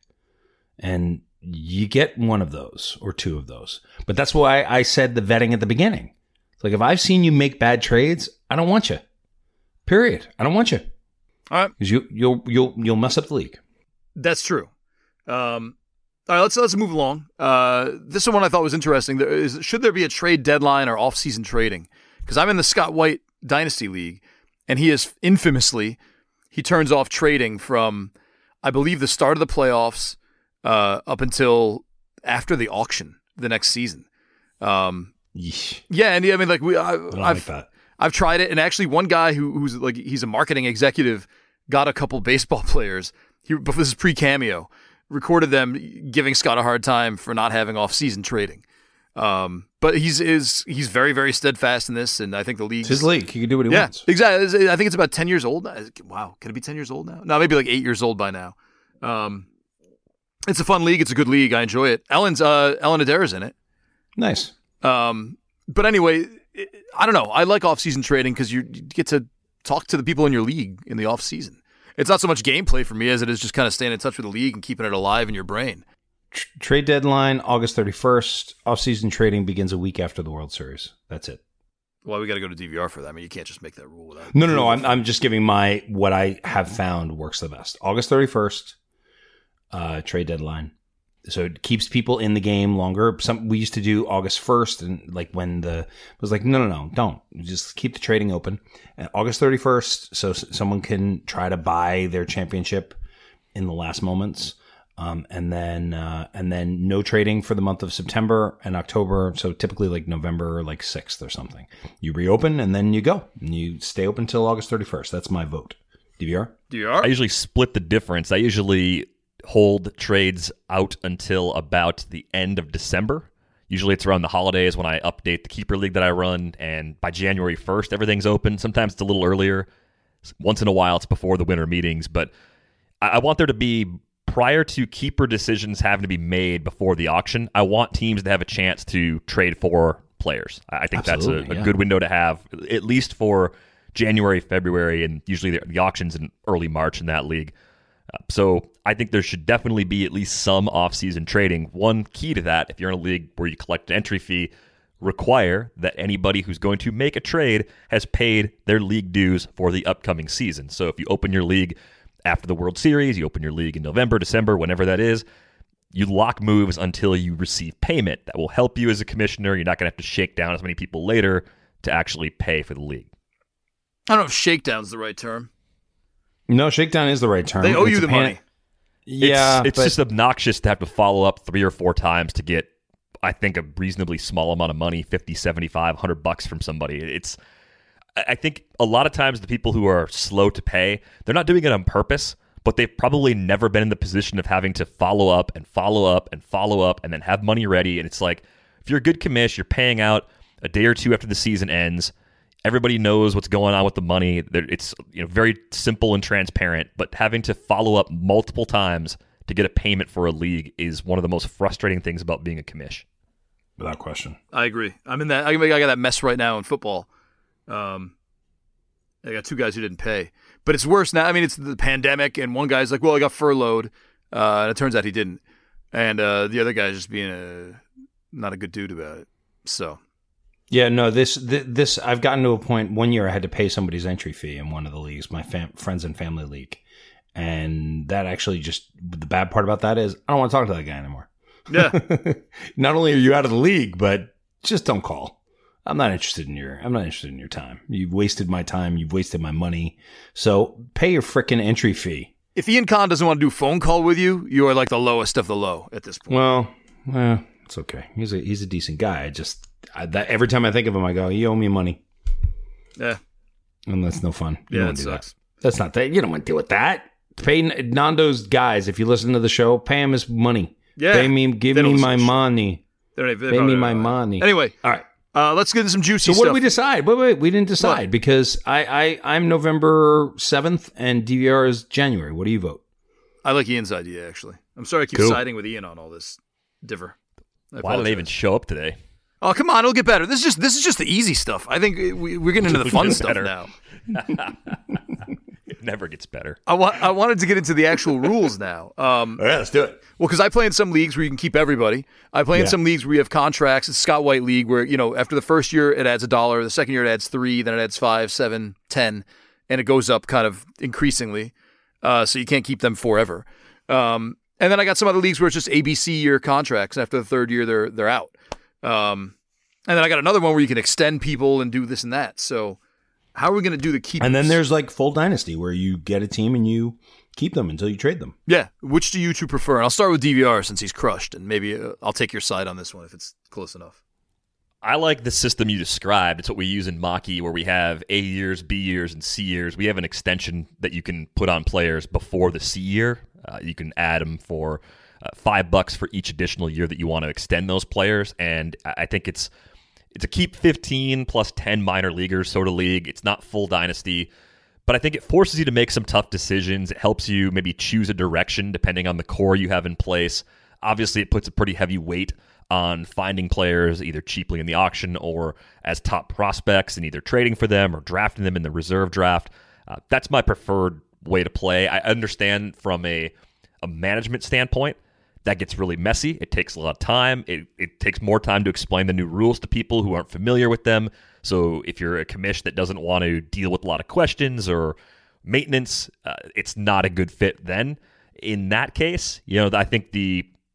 And you get one of those or two of those. But that's why I said the vetting at the beginning. It's like, if I've seen you make bad trades, I don't want you. Period. I don't want you. All right. Because you, you'll, you'll, you'll mess up the league. That's true. Um, all right, let's let's move along. Uh, this one I thought was interesting. There is, should there be a trade deadline or off-season trading? Because I'm in the Scott White Dynasty League, and he is infamously, he turns off trading from, I believe, the start of the playoffs uh, up until after the auction the next season. Um, yeah, and I mean, like we, I, I don't I've like that. I've tried it, and actually, one guy who who's like he's a marketing executive got a couple baseball players. He this is pre-Cameo. Recorded them giving Scott a hard time for not having off-season trading. Um, but he's is he's very, very steadfast in this, and I think the league. It's his league. He can do what he yeah, wants. Exactly. I think it's about ten years old. Wow, can it be ten years old now? No, maybe like eight years old by now. Um, it's a fun league. It's a good league. I enjoy it. Ellen's uh, Ellen Adair's in it. Nice. Um, but anyway, I don't know. I like off-season trading because you get to talk to the people in your league in the off-season. It's not so much gameplay for me as it is just kind of staying in touch with the league and keeping it alive in your brain. Trade deadline, August thirty-first. Off-season trading begins a week after the World Series. That's it. Well, we got to go to D V R for that. I mean, you can't just make that rule without. No, no, no. I'm I'm just giving my what I have found works the best. August thirty-first, uh, trade deadline. So it keeps people in the game longer. Some we used to do August first, and like when the it was like, no, no, no, don't just keep the trading open. And August thirty-first, so s- someone can try to buy their championship in the last moments. Um, and then uh, and then no trading for the month of September and October. So typically like November, like sixth or something. You reopen and then you go. And you stay open until August thirty-first. That's my vote. D V R? D V R? I usually split the difference. I usually hold trades out until about the end of December. Usually it's around the holidays when I update the keeper league that I run, and by January first, everything's open. Sometimes it's a little earlier. Once in a while, it's before the winter meetings, but I, I want there to be, prior to keeper decisions having to be made before the auction, I want teams to have a chance to trade for players. I, I think Absolutely, that's a, a yeah. good window to have, at least for January, February, and usually the, the auction's in early March in that league. Uh, so I think there should definitely be at least some off-season trading. One key to that, if you're in a league where you collect an entry fee, require that anybody who's going to make a trade has paid their league dues for the upcoming season. So if you open your league after the World Series, you open your league in November, December, whenever that is, you lock moves until you receive payment. That will help you as a commissioner. You're not going to have to shake down as many people later to actually pay for the league. I don't know if shakedown's the right term. No, shakedown is the right term. They owe It's you a the pan- money. Yeah, it's, it's but- just obnoxious to have to follow up three or four times to get, I think, a reasonably small amount of money, fifty, seventy-five, one hundred bucks from somebody. It's, I think a lot of times the people who are slow to pay, they're not doing it on purpose, but they've probably never been in the position of having to follow up and follow up and follow up and then have money ready. And it's like, if you're a good commish, you're paying out a day or two after the season ends. Everybody knows what's going on with the money. It's, you know, very simple and transparent, but having to follow up multiple times to get a payment for a league is one of the most frustrating things about being a commish. Without question. I agree. I'm in that. I got that mess right now in football. Um, I got two guys who didn't pay, but it's worse now. I mean, it's the pandemic, and one guy's like, "Well, I got furloughed," uh, and it turns out he didn't, and uh, the other guy's just being a not a good dude about it. So. Yeah, no, this, this, this, I've gotten to a point, one year I had to pay somebody's entry fee in one of the leagues, my fam- friends and family league. And that actually just, the bad part about that is I don't want to talk to that guy anymore. Yeah. Not only are you out of the league, but just don't call. I'm not interested in your, I'm not interested in your time. You've wasted my time. You've wasted my money. So pay your frickin' entry fee. If Ian Khan doesn't want to do a phone call with you, you are like the lowest of the low at this point. Well, eh, it's okay. He's a, he's a decent guy. I just, I, that, every time I think of him, I go, you owe me money. Yeah. And that's no fun. You Yeah, don't it do sucks. that. That's not that. You don't want to deal with that. Pay Nando's guys, if you listen to the show, pay him his money. Yeah. Pay me, give They don't me listen my to shit. money. They don't even- they Pay probably me my don't know that. money. Anyway, All right. uh, let's get into some juicy So what stuff. did we decide? Wait, wait, we didn't decide What? because I, I, I'm November seventh and D V R is January. What do you vote? I like Ian's idea, actually. I'm sorry I keep Cool. siding with Ian on all this. Diver. I Why did they even apologize. show up today? Oh, come on, it'll get better. This is just this is just the easy stuff. I think we, we're getting into the fun Get stuff better. now. It never gets better. I want I wanted to get into the actual rules now. Um, All right, let's do it. well, because I play in some leagues where you can keep everybody. I play in Yeah. some leagues where you have contracts. It's Scott White League where, you know, after the first year it adds a dollar, the second year it adds three, then it adds five, seven, ten, and it goes up kind of increasingly. Uh, so you can't keep them forever. Um, and then I got some other leagues where it's just A B C year contracts. After the third year, they're they're out. Um, and then I got another one where you can extend people and do this and that. So how are we going to do the keepers? And then there's like full dynasty where you get a team and you keep them until you trade them. Yeah. Which do you two prefer? And I'll start with D V R since he's crushed, and maybe uh, I'll take your side on this one if it's close enough. I like the system you described. It's what we use in Maki, where we have A years, B years, and C years. We have an extension that you can put on players before the C year. Uh, you can add them for uh, five bucks for each additional year that you want to extend those players. And I I think it's it's a keep fifteen plus ten minor leaguers sort of league. It's not full dynasty, but I think it forces you to make some tough decisions. It helps you maybe choose a direction depending on the core you have in place. Obviously, it puts a pretty heavy weight on finding players either cheaply in the auction or as top prospects and either trading for them or drafting them in the reserve draft. Uh, that's my preferred way to play. I understand from a, a management standpoint that gets really messy. It takes a lot of time. It, it takes more time to explain the new rules to people who aren't familiar with them. So if you're a commish that doesn't want to deal with a lot of questions or maintenance, uh, it's not a good fit then. In that case, you know, I think the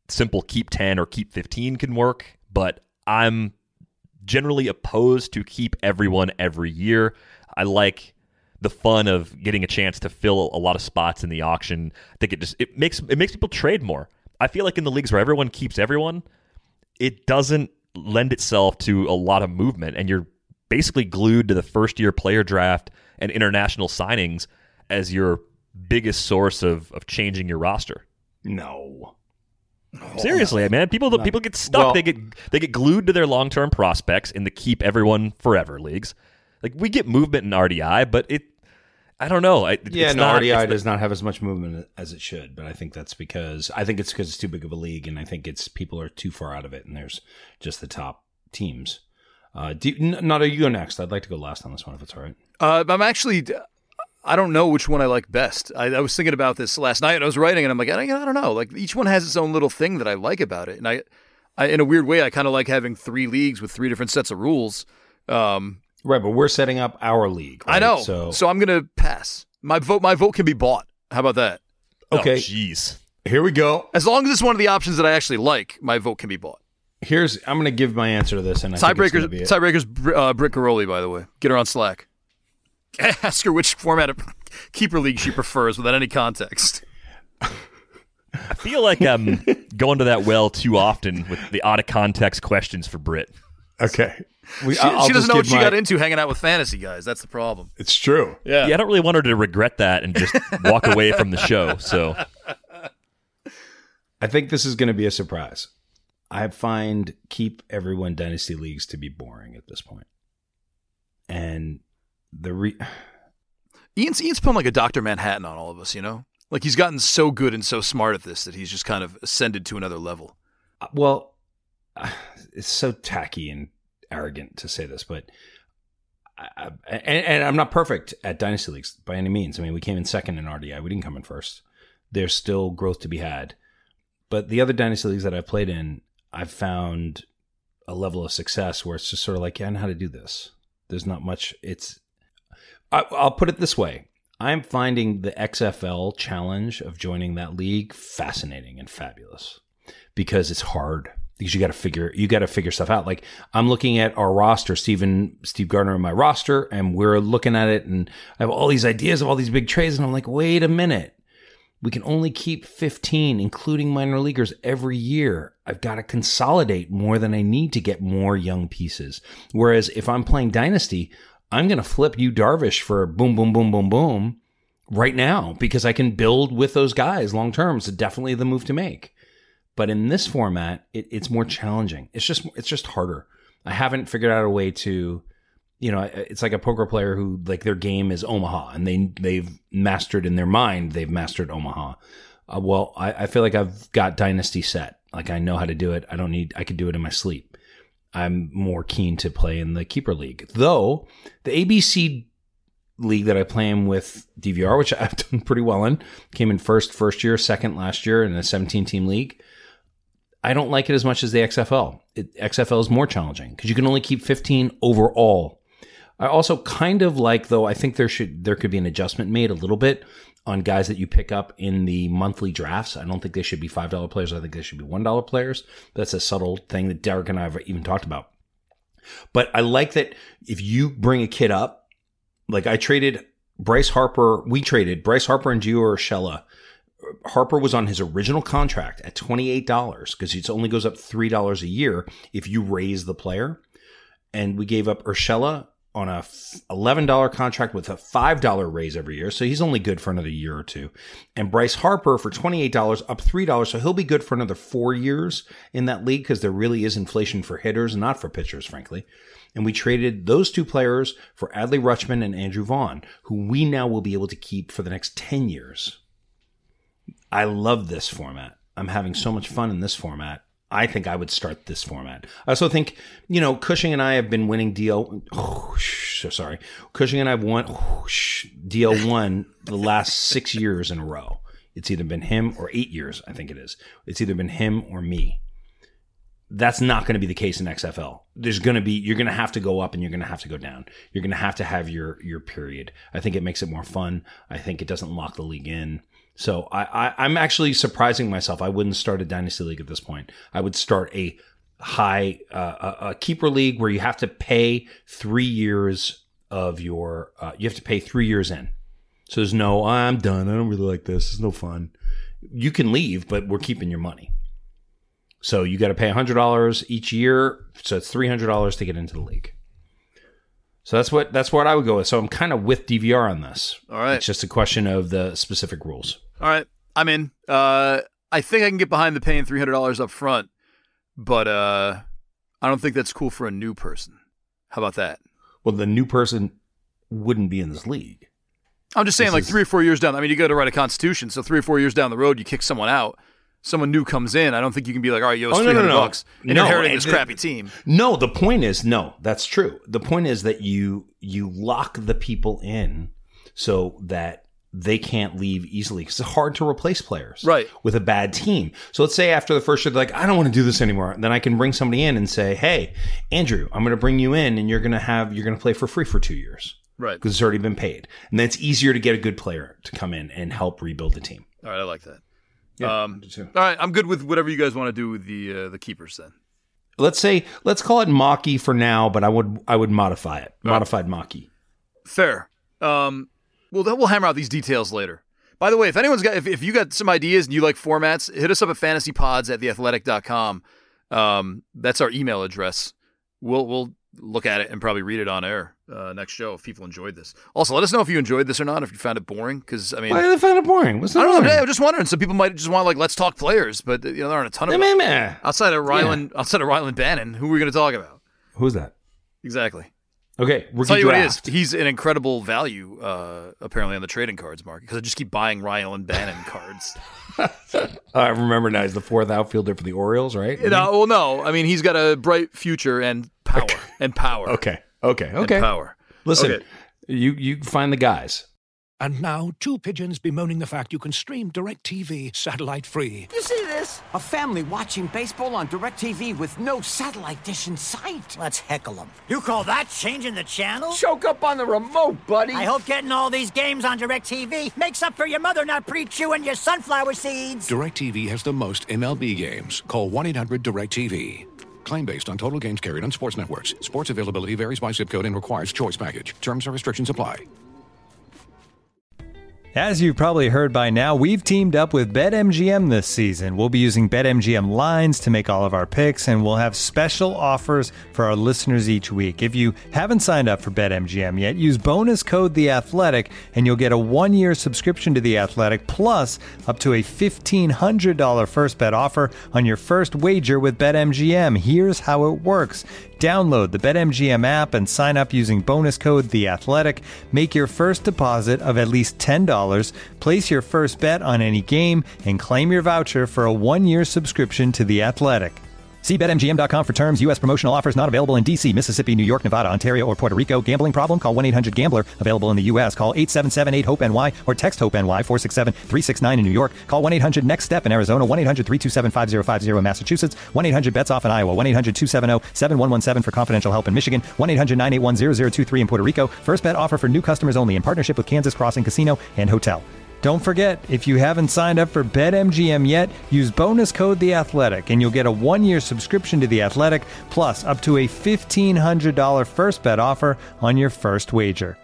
simple keep ten or keep fifteen can work, but I'm generally opposed to keep everyone every year. I like the fun of getting a chance to fill a lot of spots in the auction. I think it just it makes it makes people trade more. I feel like in the leagues where everyone keeps everyone, it doesn't lend itself to a lot of movement, and you're basically glued to the first year player draft and international signings as your biggest source of, of changing your roster. No. Seriously, man, people No. people get stuck. Well- they get they get glued to their long term prospects in the keep everyone forever leagues. Like we get movement in R D I, but it, I don't know. I, Yeah, it's no, not, R D I it's does not have as much movement as it should, but I think that's because I think it's because it's too big of a league, and I think it's people are too far out of it, and there's just the top teams. Uh, do you, n- Nada, you go next. I'd like to go last on this one if it's all right. Uh, I'm actually, I don't know which one I like best. I, I was thinking about this last night, and I was writing, and I'm like, I don't, I don't know. Like each one has its own little thing that I like about it, and I, I in a weird way, I kind of like having three leagues with three different sets of rules. Um, Right, but we're setting up our league. Right? I know, So, so I'm gonna pass. My vote, my vote can be bought. How about that? okay, Jeez. here we go. As long as it's one of the options that I actually like, my vote can be bought. Here's I'm going to give my answer to this, and I think it's Tiebreakers, gonna be it. tiebreakers, Br- uh, Britt Garoli, by the way. Get her on Slack. Ask her which format of keeper league she prefers without any context. I feel like I'm going to that well too often with the out of context questions for Brit. Okay, we, She, I'll she just doesn't know what give she my- got into hanging out with fantasy guys. That's the problem. It's true. Yeah. Yeah, I don't really want her to regret that and just walk away from the show. So I think this is going to be a surprise. I find keep everyone dynasty leagues to be boring at this point, and the re. Ian's, Ian's putting like a Doctor Manhattan on all of us, you know? Like he's gotten so good and so smart at this that he's just kind of ascended to another level. Well, it's so tacky and arrogant to say this, but I, I, and, and I'm not perfect at dynasty leagues by any means. I mean, we came in second in R D I. We didn't come in first. There's still growth to be had. But the other dynasty leagues that I've played in, I've found a level of success where it's just sort of like, yeah, I know how to do this. There's not much. It's, I, I'll put it this way. I'm finding the X F L challenge of joining that league fascinating and fabulous because it's hard. Because you got to figure, you got to figure stuff out. Like I'm looking at our roster, Steven, Steve Gardner in my roster, and we're looking at it, and I have all these ideas of all these big trades, and I'm like, wait a minute. We can only keep fifteen, including minor leaguers, every year. I've got to consolidate more than I need to get more young pieces. Whereas if I'm playing Dynasty, I'm going to flip you Darvish for boom, boom, boom, boom, boom right now because I can build with those guys long term. It's definitely the move to make. But in this format, it, it's more challenging. It's just it's just harder. I haven't figured out a way to, you know, it's like a poker player who like their game is Omaha and they they've mastered in their mind they've mastered Omaha. Uh, well, I, I feel like I've got Dynasty set. Like I know how to do it. I don't need. I could do it in my sleep. I'm more keen to play in the keeper league, though the A B C league that I play in with D V R, which I've done pretty well in, came in first first year, second last year in a seventeen team league. I don't like it as much as the X F L. It, X F L is more challenging because you can only keep fifteen overall. I also kind of like, though, I think there should there could be an adjustment made a little bit on guys that you pick up in the monthly drafts. I don't think they should be five dollar players. I think they should be one dollar players. That's a subtle thing that Derek and I have even talked about. But I like that if you bring a kid up, like I traded Bryce Harper, we traded Bryce Harper and Gio Urshela. Harper was on his original contract at twenty-eight dollars because it only goes up three dollars a year if you raise the player. And we gave up Urshela on a eleven dollar contract with a five dollar raise every year. So he's only good for another year or two. And Bryce Harper for twenty-eight dollars, up three dollars. So he'll be good for another four years in that league because there really is inflation for hitters, not for pitchers, frankly. And we traded those two players for Adley Rutschman and Andrew Vaughn, who we now will be able to keep for the next ten years. I love this format. I'm having so much fun in this format. I think I would start this format. I also think, you know, Cushing and I have been winning D L. Oh, so sorry. Cushing and I have won oh, D L one the last six years in a row. It's either been him or eight years, I think it is. It's either been him or me. That's not going to be the case in X F L. There's going to be, you're going to have to go up and you're going to have to go down. You're going to have to have your, your period. I think it makes it more fun. I think it doesn't lock the league in. So I, I, I'm actually surprising myself. I wouldn't start a dynasty league at this point. I would start a high uh, a, a keeper league where you have to pay three years of your. Uh, you have to pay three years in. So there's no, I'm done. I don't really like this. It's no fun. You can leave, but we're keeping your money. So you got to pay one hundred dollars each year. So it's three hundred dollars to get into the league. So that's what that's what I would go with. So I'm kind of with D V R on this. All right. It's just a question of the specific rules. All right. I'm in. Uh, I think I can get behind the paying three hundred dollars up front, but uh, I don't think that's cool for a new person. How about that? Well, the new person wouldn't be in this league. I'm just saying, This like is- three or four years down. I mean, you got to write a constitution. So three or four years down the road, you kick someone out. Someone new comes in. I don't think you can be like, all right, you owe us Oh, no, three no, hundred no. bucks and No, inheriting and this the- crappy team. No, the point is, no, that's true. The point is that you you lock the people in so that they can't leave easily because it's hard to replace players Right. with a bad team. So let's say after the first year, they're like, I don't want to do this anymore. Then I can bring somebody in and say, hey, Andrew, I'm going to bring you in and you're going to have you're going to play for free for two years. Right. Because it's already been paid. And then it's easier to get a good player to come in and help rebuild the team. All right, I like that. Yeah, um, I do too. all right, I'm good with whatever you guys want to do with the uh, the keepers then. Let's say let's call it Maki for now, but I would I would modify it. Right. Modified Maki. Fair. Um, well, then we'll hammer out these details later. By the way, if anyone's got, if, if you got some ideas and you like formats, hit us up at fantasypods at the athletic dot com. Um, that's our email address. We'll we'll look at it and probably read it on air uh, next show if people enjoyed this. Also, let us know if you enjoyed this or not, if you found it boring. Because I mean, Why do they find it boring? What's the I don't know. boring? I'm just wondering. Some people might just want like let's talk players, but you know there aren't a ton of Meh, them. meh, meh. outside of Ryland. Outside of Ryland Bannon, who are we going to talk about? Who's that? Exactly. Okay, I'll rookie tell you draft. what he is. He's an incredible value, uh, apparently, on the trading cards market because I just keep buying Ryland Bannon cards. I remember now he's the fourth outfielder for the Orioles, right? You know, well, no, I mean he's got a bright future and power and power. Okay, okay, and okay. power. Listen, Okay. you you find the guys. And now, two pigeons bemoaning the fact you can stream DirecTV satellite free. You see this? A family watching baseball on DirecTV with no satellite dish in sight. Let's heckle them. You call that changing the channel? Choke up on the remote, buddy. I hope getting all these games on DirecTV makes up for your mother not pre-chewing your sunflower seeds. DirecTV has the most M L B games. Call one eight hundred direct T V. Claim based on total games carried on sports networks. Sports availability varies by zip code and requires choice package. Terms and restrictions apply. As you've probably heard by now, we've teamed up with BetMGM this season. We'll be using BetMGM lines to make all of our picks, and we'll have special offers for our listeners each week. If you haven't signed up for BetMGM yet, use bonus code The Athletic, and you'll get a one-year subscription to The Athletic, plus up to a fifteen hundred dollars first bet offer on your first wager with BetMGM. Here's how it works. Download the BetMGM app and sign up using bonus code The Athletic. Make your first deposit of at least ten dollars. Place your first bet on any game and claim your voucher for a one-year subscription to The Athletic. See Bet M G M dot com for terms. U S promotional offers not available in D C, Mississippi, New York, Nevada, Ontario, or Puerto Rico. Gambling problem? Call one eight hundred gambler. Available in the U S. Call eight seven seven eight hope N Y or text HOPE-NY four six seven three six nine in New York. Call one eight hundred next step in Arizona. one eight hundred three two seven five zero five zero in Massachusetts. one eight hundred bets off in Iowa. one eight hundred two seven zero seven one one seven for confidential help in Michigan. one eight hundred nine eight one zero zero two three in Puerto Rico. First bet offer for new customers only in partnership with Kansas Crossing Casino and Hotel. Don't forget, if you haven't signed up for BetMGM yet, use bonus code The Athletic, and you'll get a one-year subscription to The Athletic, plus up to a fifteen hundred dollars first bet offer on your first wager.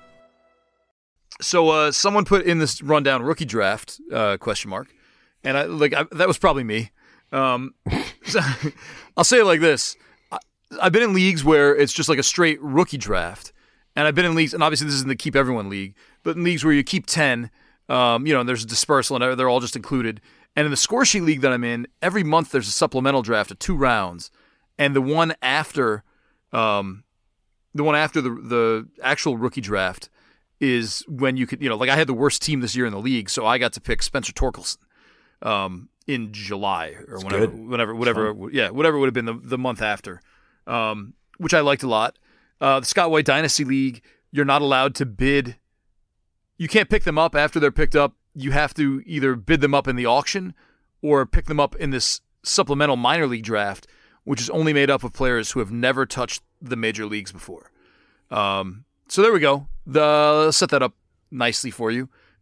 So uh, someone put in this rundown rookie draft uh, question mark, and I like I, that was probably me. Um, so, I'll say it like this: I, I've been in leagues where it's just like a straight rookie draft, and I've been in leagues, and obviously this isn't the keep everyone league, but in leagues where you keep ten, um, you know, and there's a dispersal, and they're all just included. And in the score sheet league that I'm in, every month there's a supplemental draft of two rounds, and the one after, um, the one after the the actual rookie draft is when you could, you know, like I had the worst team this year in the league, so I got to pick Spencer Torkelson um, in July or That's whenever, good. whenever, whatever, it would- yeah, whatever it would have been the, the month after, um, which I liked a lot. Uh, the Scott White Dynasty League, you're not allowed to bid. You can't pick them up after they're picked up. You have to either bid them up in the auction or pick them up in this supplemental minor league draft, which is only made up of players who have never touched the major leagues before. Um, so there we go. The, let's set that up nicely for you.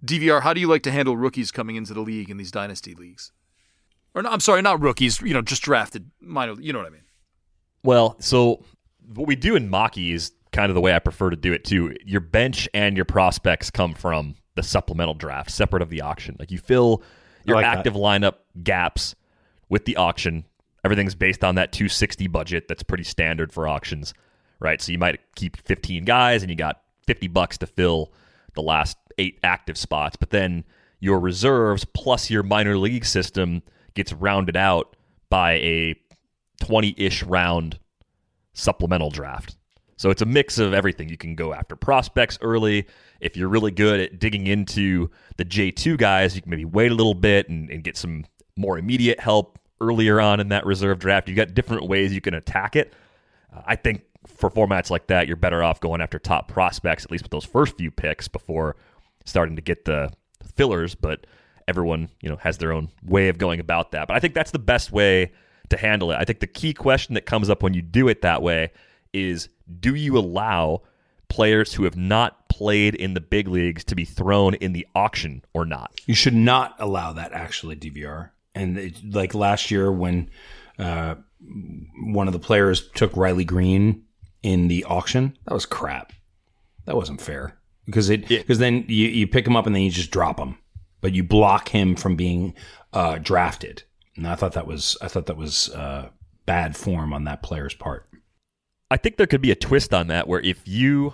D V R, how do you like to handle rookies coming into the league in these dynasty leagues? Or no, I'm sorry, not rookies, you know, just drafted minor, you know what I mean? Well, so what we do in Maki is kind of the way I prefer to do it too. Your bench and your prospects come from the supplemental draft, separate of the auction. Like you fill your like active that. lineup gaps with the auction. Everything's based on that two sixty budget that's pretty standard for auctions, right? So you might keep fifteen guys and you got fifty bucks to fill the last eight active spots, but then your reserves plus your minor league system gets rounded out by a twenty-ish round supplemental draft. So it's a mix of everything. You can go after prospects early. If you're really good at digging into the J two guys, you can maybe wait a little bit and, and get some more immediate help earlier on in that reserve draft. You've got different ways you can attack it. Uh, I think for formats like that, you're better off going after top prospects, at least with those first few picks before starting to get the fillers. But everyone, you know, has their own way of going about that. But I think that's the best way to handle it. I think the key question that comes up when you do it that way is, do you allow players who have not played in the big leagues to be thrown in the auction or not? You should not allow that, actually, D V R. And it, like last year when uh, one of the players took Riley Green in the auction, that was crap. That wasn't fair. Because it because yeah. then you, you pick him up and then you just drop him. But you block him from being uh, drafted. And I thought that was I thought that was uh, bad form on that player's part. I think there could be a twist on that where if you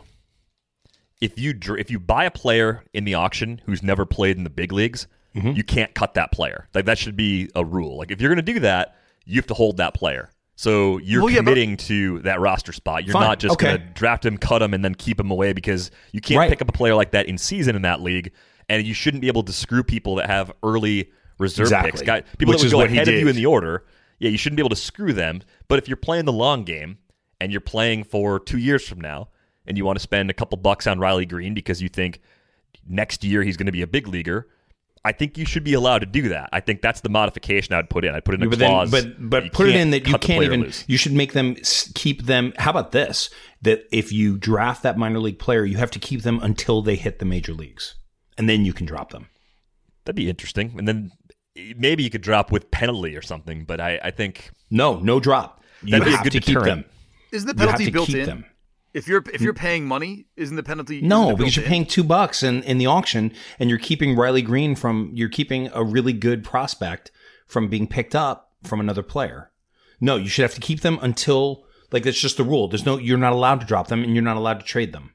if you if you buy a player in the auction who's never played in the big leagues, mm-hmm. you can't cut that player. Like that should be a rule. Like if you're going to do that, you have to hold that player. So you're well, yeah, committing but, to that roster spot. You're fine. not just okay. going to draft him, cut him, and then keep him away because you can't right. pick up a player like that in season in that league, and you shouldn't be able to screw people that have early reserve exactly. picks. Guys, people Which that would go ahead of did. you in the order, yeah, you shouldn't be able to screw them. But if you're playing the long game and you're playing for two years from now and you want to spend a couple bucks on Riley Green because you think next year he's going to be a big leaguer, I think you should be allowed to do that. I think that's the modification I'd put in. I'd put in a but clause. Then, but but put it in that you can't even, loose. You should make them keep them. How about this? That if you draft that minor league player, you have to keep them until they hit the major leagues. And then you can drop them. That'd be interesting. And then maybe you could drop with penalty or something, but I, I think... No, no drop. You That'd have be a good to keep deterrent. them. Isn't the penalty you have to built keep in? Them. If you're if you're paying money, isn't the penalty? No, isn't because you're in? paying two bucks in, in the auction, and you're keeping Riley Green from. You're keeping a really good prospect from being picked up from another player. No, you should have to keep them until like that's just the rule. There's no. You're not allowed to drop them, and you're not allowed to trade them.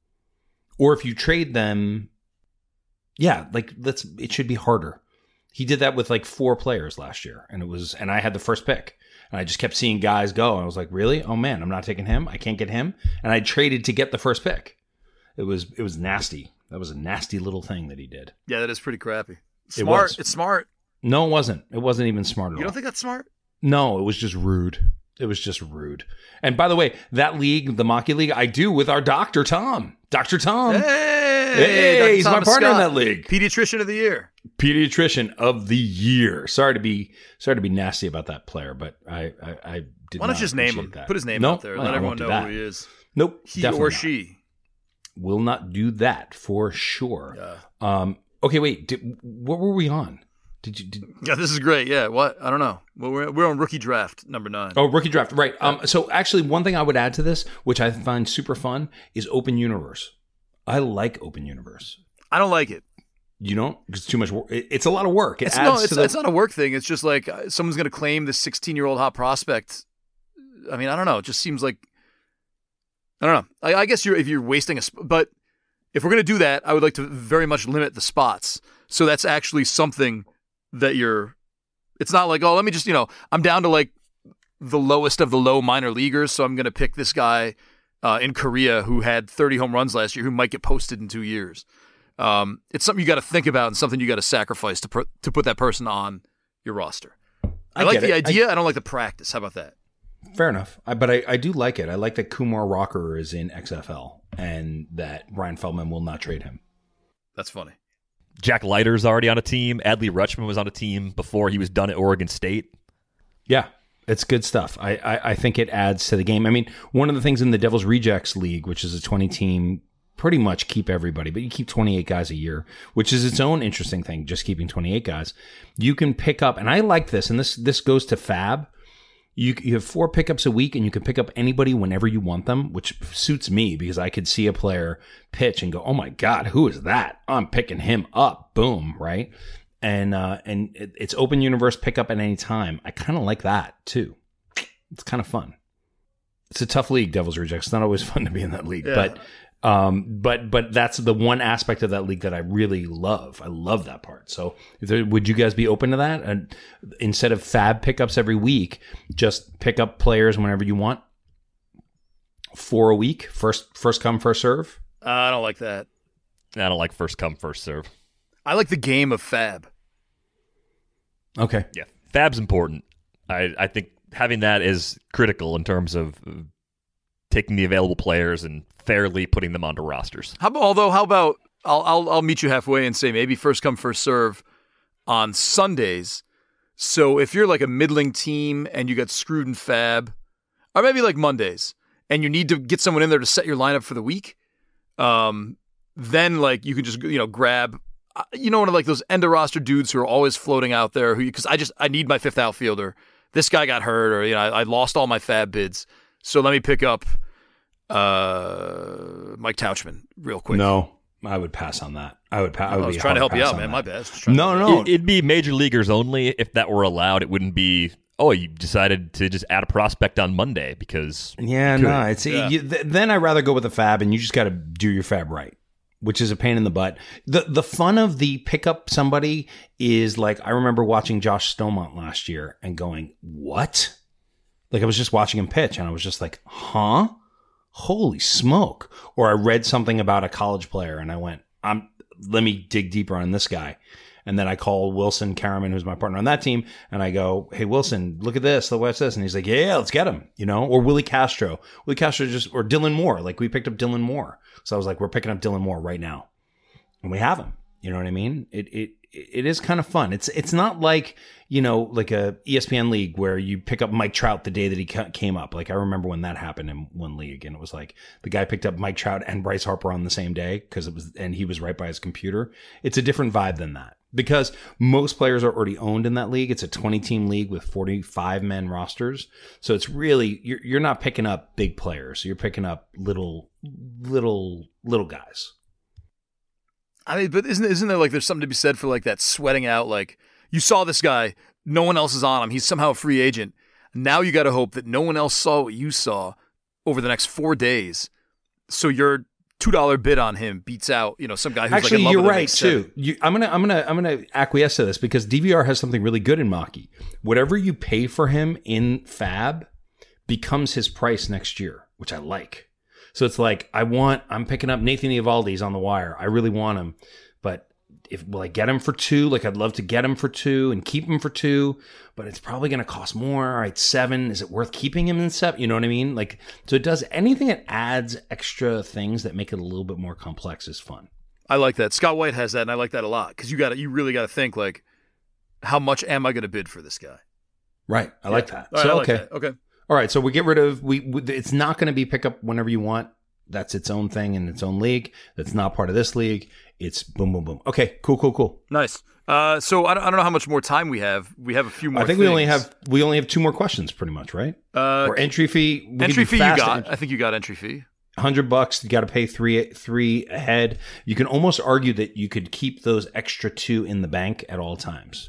Or if you trade them, yeah, like let's. It should be harder. He did that with like four players last year, and it was. And I had the first pick. And I just kept seeing guys go. And I was like, really? Oh, man, I'm not taking him. I can't get him. And I traded to get the first pick. It was it was nasty. That was a nasty little thing that he did. Yeah, that is pretty crappy. It Smart. was. It's smart. No, it wasn't. It wasn't even smart at all. You don't think that's smart? No, it was just rude. It was just rude. And by the way, that league, the Maki League, I do with our Doctor Tom. Doctor Tom. Hey, hey Doctor he's Thomas my partner Scott, in that league. Pediatrician of the year. Pediatrician of the year. Sorry to be sorry to be nasty about that player, but I I, I did Why not don't you just name him? that. Put his name nope, out there. no, Let I everyone won't do know that. who he is. Nope. He or she. Will not do that for sure. Yeah. Um, okay, wait. Did, what were we on? Did you? Did... Yeah, this is great. Yeah, what? I don't know. Well, we're we're on rookie draft number nine. Oh, rookie draft, right? Um, so actually, one thing I would add to this, which I find super fun, is Open Universe. I like Open Universe. I don't like it. You don't? Because it's too much work. It, it's a lot of work. It it's adds no, it's, to the... it's not a work thing. It's just like uh, someone's going to claim this sixteen-year-old hot prospect. I mean, I don't know. It just seems like I don't know. I, I guess you're if you're wasting a, sp- but if we're going to do that, I would like to very much limit the spots. So that's actually something that you're. It's not like, oh, let me just, you know, I'm down to like the lowest of the low minor leaguers, so I'm going to pick this guy uh, in Korea who had thirty home runs last year who might get posted in two years. Um, it's something you got to think about and something you got to sacrifice to per- to put that person on your roster. I, I like the it. idea. I, I don't like the practice. How about that? Fair enough. I, but I, I do like it. I like that Kumar Rocker is in X F L and that Ryan Feldman will not trade him. That's funny. Jack Leiter's already on a team. Adley Rutschman was on a team before he was done at Oregon State. Yeah, it's good stuff. I, I, I think it adds to the game. I mean, one of the things in the Devil's Rejects League, which is a twenty-team pretty much keep everybody, but you keep twenty-eight guys a year, which is its own interesting thing, just keeping twenty-eight guys. You can pick up, and I like this, and this this goes to Fab. You you have four pickups a week, and you can pick up anybody whenever you want them, which suits me because I could see a player pitch and go, oh my God, who is that? I'm picking him up. Boom, right? And uh, and it, it's open universe pickup at any time. I kind of like that too. It's kind of fun. It's a tough league, Devil's Rejects. It's not always fun to be in that league, Yeah. but um, but but that's the one aspect of that league that I really love. I love that part. So, if there, would you guys be open to that? And instead of Fab pickups every week, just pick up players whenever you want. For a week, first first come, first serve. Uh, I don't like that. I don't like first come, first serve. I like the game of Fab. Okay. Yeah, Fab's important. I, I think having that is critical in terms of uh, taking the available players and fairly putting them onto rosters. How about, although, how about I'll, I'll I'll meet you halfway and say maybe first come first serve on Sundays. So if you're like a middling team and you got screwed in Fab, or maybe like Mondays, and you need to get someone in there to set your lineup for the week, um, then like you can just you know grab. You know, one of like those end of roster dudes who are always floating out there. Who, because I just I need my fifth outfielder. This guy got hurt, or you know, I, I lost all my Fab bids. So let me pick up uh, Mike Tauchman real quick. No, I would pass on that. I would. Pa- I, would I was be trying to hard help you pass out, on man. that. My bad. I was just trying No, to- no. It, it'd be major leaguers only if that were allowed. It wouldn't be. Oh, you decided to just add a prospect on Monday because Yeah, you could. no. It's Yeah. You, th- then I'd rather go with the Fab, and you just got to do your Fab right, which is a pain in the butt. the The fun of the pick up somebody is like I remember watching Josh Stomont last year and going, "What?" Like I was just watching him pitch, and I was just like, "Huh? Holy smoke!" Or I read something about a college player, and I went, "I'm let me dig deeper on this guy." And then I call Wilson Karaman, who's my partner on that team, and I go, "Hey, Wilson, look at this. Look what's this?" And he's like, "Yeah, yeah, let's get him." You know, or Willie Castro, Willie Castro just, or Dylan Moore. Like we picked up Dylan Moore, so I was like, "We're picking up Dylan Moore right now," and we have him. You know what I mean? It it it is kind of fun. It's it's not like you know like a E S P N league where you pick up Mike Trout the day that he ca- came up. Like I remember when that happened in one league, and it was like the guy picked up Mike Trout and Bryce Harper on the same day because it was, and he was right by his computer. It's a different vibe than that. Because most players are already owned in that league. It's a twenty-team league with forty-five men rosters. So it's really, you're, you're not picking up big players. You're picking up little, little, little guys. I mean, but isn't isn't there like there's something to be said for like that sweating out? Like you saw this guy, no one else is on him. He's somehow a free agent. Now you got to hope that no one else saw what you saw over the next four days. So you're two dollar bid on him beats out, you know, some guy who's Actually, like in love you're with him right makes too. seven. You, I'm gonna, I'm gonna, I'm gonna acquiesce to this because D V R has something really good in Maki. Whatever you pay for him in Fab becomes his price next year, which I like. So it's like I want, I'm picking up Nathan Eovaldi's on the wire. I really want him, but if will I get him for two? Like I'd love to get him for two and keep him for two, but it's probably going to cost more. All right, seven. Is it worth keeping him in seven? You know what I mean? Like, so it does anything that adds extra things that make it a little bit more complex is fun. I like that. Scott White has that, and I like that a lot because you got to, you really got to think like, how much am I going to bid for this guy? Right. I like that. All right, so I like okay. that. Okay. All right. So we get rid of we, we. It's not going to be pick up whenever you want. That's its own thing in its own league. That's not part of this league. It's boom, boom, boom. Okay. Cool, cool, cool. Nice. Uh, so I don't, I don't know how much more time we have. We have a few more. I think things. we only have we only have two more questions, pretty much, right? uh, Or entry fee. We entry can fee. do You fast got. entry. I think you got entry fee. Hundred bucks. You got to pay three three ahead. You can almost argue that you could keep those extra two in the bank at all times,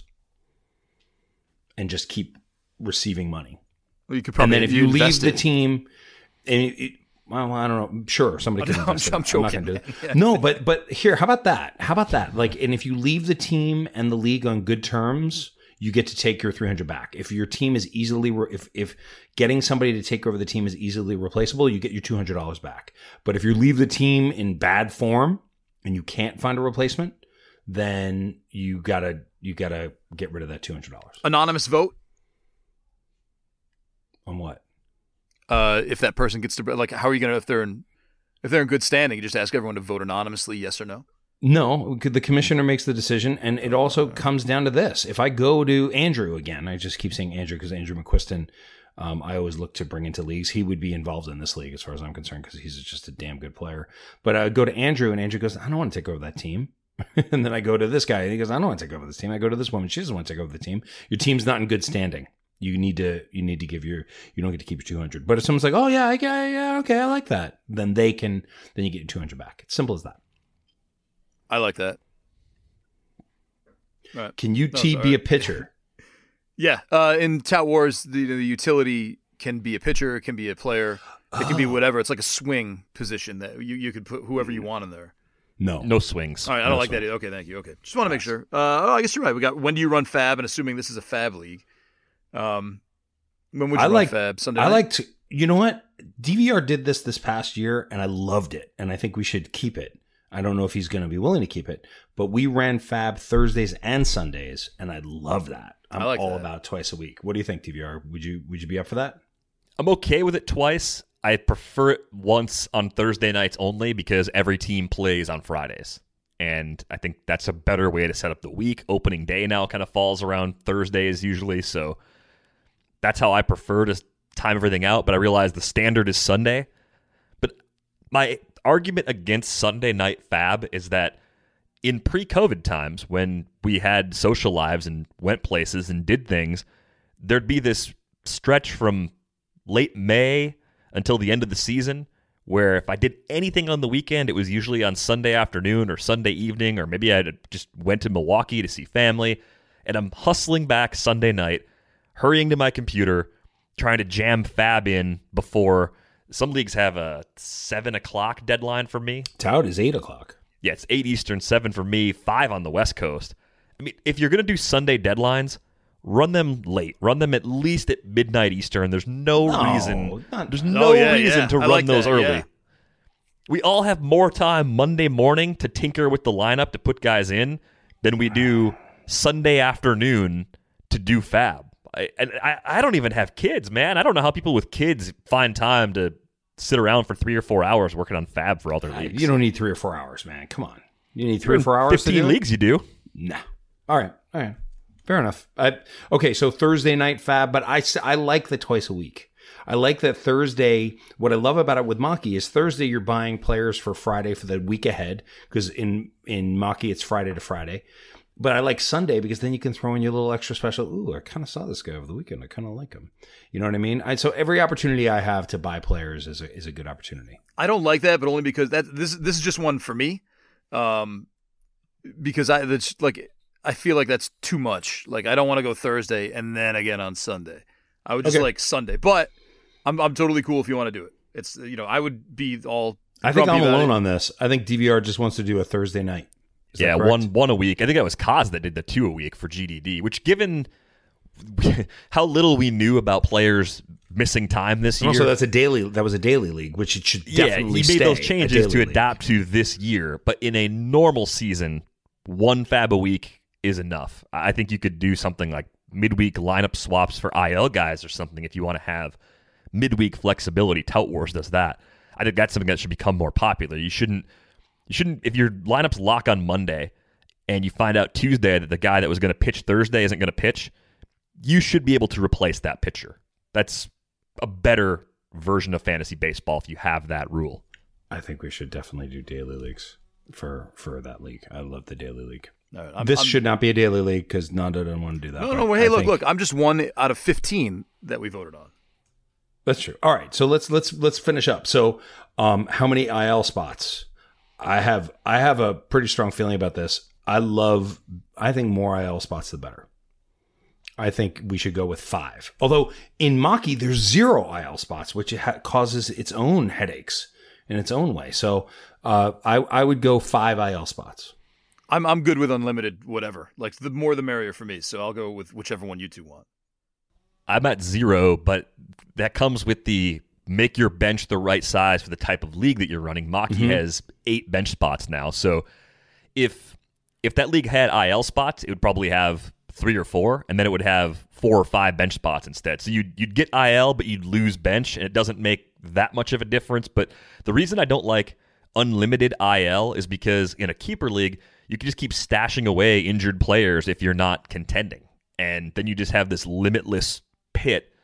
and just keep receiving money. Well, you could And probably. then if you leave invest the it. team, and it, it- well, I don't know. Sure, somebody can I'm- invest. I'm it. not joking, gonna do man. it. No, but but here, how about that? How about that? Like, and if you leave the team and the league on good terms, you get to take your three hundred back. If your team is easily, re- if if getting somebody to take over the team is easily replaceable, you get your two hundred dollars back. But if you leave the team in bad form and you can't find a replacement, then you gotta you gotta get rid of that two hundred dollars. Anonymous vote. On what? Uh, if that person gets to like, how are you gonna if they're in if they're in good standing? You just ask everyone to vote anonymously, yes or no. No, the commissioner makes the decision, and it also comes down to this. If I go to Andrew again, I just keep saying Andrew because Andrew McQuiston um, I always look to bring into leagues. He would be involved in this league as far as I'm concerned because he's just a damn good player. But I go to Andrew, and Andrew goes, I don't want to take over that team. And then I go to this guy, and he goes, I don't want to take over this team. I go to this woman, she doesn't want to take over the team. Your team's not in good standing. You need to you need to give your you don't get to keep your two hundred. But if someone's like, oh yeah, I, yeah, okay, I like that, then they can then you get your two hundred back. It's simple as that. I like that. Right. Can you No, T sorry. be a pitcher? Yeah, uh, in Tout Wars, the, the utility can be a pitcher, it can be a player, it can be whatever. It's like a swing position that you, you could put whoever you want in there. No, No swings. All right, I don't No like swing. that either. Okay, thank you. Okay, just want to make sure. Uh, oh, I guess you're right. We got when do you run Fab? And assuming this is a Fab league, um, when would you I run like Fab? Sunday. I night? like to. You know what? D V R did this this past year, and I loved it, and I think we should keep it. I don't know if he's going to be willing to keep it, but we ran Fab Thursdays and Sundays, and I love that. I'm I like all that. about twice a week. What do you think, D V R? Would you Would you be up for that? I'm okay with it twice. I prefer it once on Thursday nights only because every team plays on Fridays. And I think that's a better way to set up the week. Opening day now kind of falls around Thursdays usually, so that's how I prefer to time everything out. But I realize the standard is Sunday. But my argument against Sunday night Fab is that in pre-COVID times, when we had social lives and went places and did things, there'd be this stretch from late May until the end of the season where if I did anything on the weekend, it was usually on Sunday afternoon or Sunday evening, or maybe I just went to Milwaukee to see family, and I'm hustling back Sunday night, hurrying to my computer, trying to jam Fab in before some leagues have a seven o'clock deadline for me. Tout is eight o'clock. Yeah, it's eight Eastern, seven for me, five on the West Coast. I mean, if you're going to do Sunday deadlines, run them late. Run them at least at midnight Eastern. There's no, No, reason. not- There's Oh, no yeah, reason yeah. to I run like those that, early. yeah. We all have more time Monday morning to tinker with the lineup to put guys in than we do Sunday afternoon to do Fab. I, and I, I don't even have kids, man. I don't know how people with kids find time to sit around for three or four hours working on Fab for all their leagues. You don't need three or four hours, man. Come on. You need three In or four hours to fifteen do it? leagues you do. Nah. All right. All right. Fair enough. I, okay, so Thursday night Fab, but I, s- I like the twice a week. I like that Thursday. What I love about it with Maki is Thursday you're buying players for Friday for the week ahead because in, in Maki it's Friday to Friday. But I like Sunday because then you can throw in your little extra special. Ooh, I kind of saw this guy over the weekend. I kind of like him. You know what I mean? I, so every opportunity I have to buy players is a, is a good opportunity. I don't like that, but only because that this this is just one for me. Um, because I that's like I feel like that's too much. Like I don't want to go Thursday and then again on Sunday. I would just Okay. like Sunday, but I'm I'm totally cool if you want to do it. It's you know I would be all. I think I'm grumpy about alone it. on this. I think D V R just wants to do a Thursday night. Is that Yeah, correct? one one a week. I think that was Kaz that did the two a week for G D D, which given how little we knew about players missing time this And year. also, that's a daily. That was a daily league, which it should yeah, definitely he made stay those a changes daily to league. adapt to this year. But in a normal season, one Fab a week is enough. I think you could do something like midweek lineup swaps for I L guys or something if you want to have midweek flexibility. Tout Wars does that. I think that's something that should become more popular. You shouldn't. You shouldn't. If your lineups lock on Monday and you find out Tuesday that the guy that was going to pitch Thursday isn't going to pitch, you should be able to replace that pitcher. That's a better version of fantasy baseball if you have that rule. I think we should definitely do daily leagues for for that league. I love the daily league. All right, I'm- this I'm- should not be a daily league because Nando doesn't want to do that. No, but no. Hey, I look, think- look. I'm just one out of fifteen that we voted on. That's true. All right, so let's let's let's finish up. So, um, how many I L spots? I have I have a pretty strong feeling about this. I love. I think more I L spots the better. I think we should go with five. Although in Maki there's zero I L spots, which ha- causes its own headaches in its own way. So uh, I I would go five I L spots. I'm I'm good with unlimited whatever. Like the more the merrier for me. So I'll go with whichever one you two want. I'm at zero, but that comes with the make your bench the right size for the type of league that you're running. Maki Mm-hmm. has eight bench spots now. So if if that league had I L spots, it would probably have three or four, and then it would have four or five bench spots instead. So you'd, you'd get I L, but you'd lose bench, and it doesn't make that much of a difference. But the reason I don't like unlimited I L is because in a keeper league, you can just keep stashing away injured players if you're not contending. And then you just have this limitless pit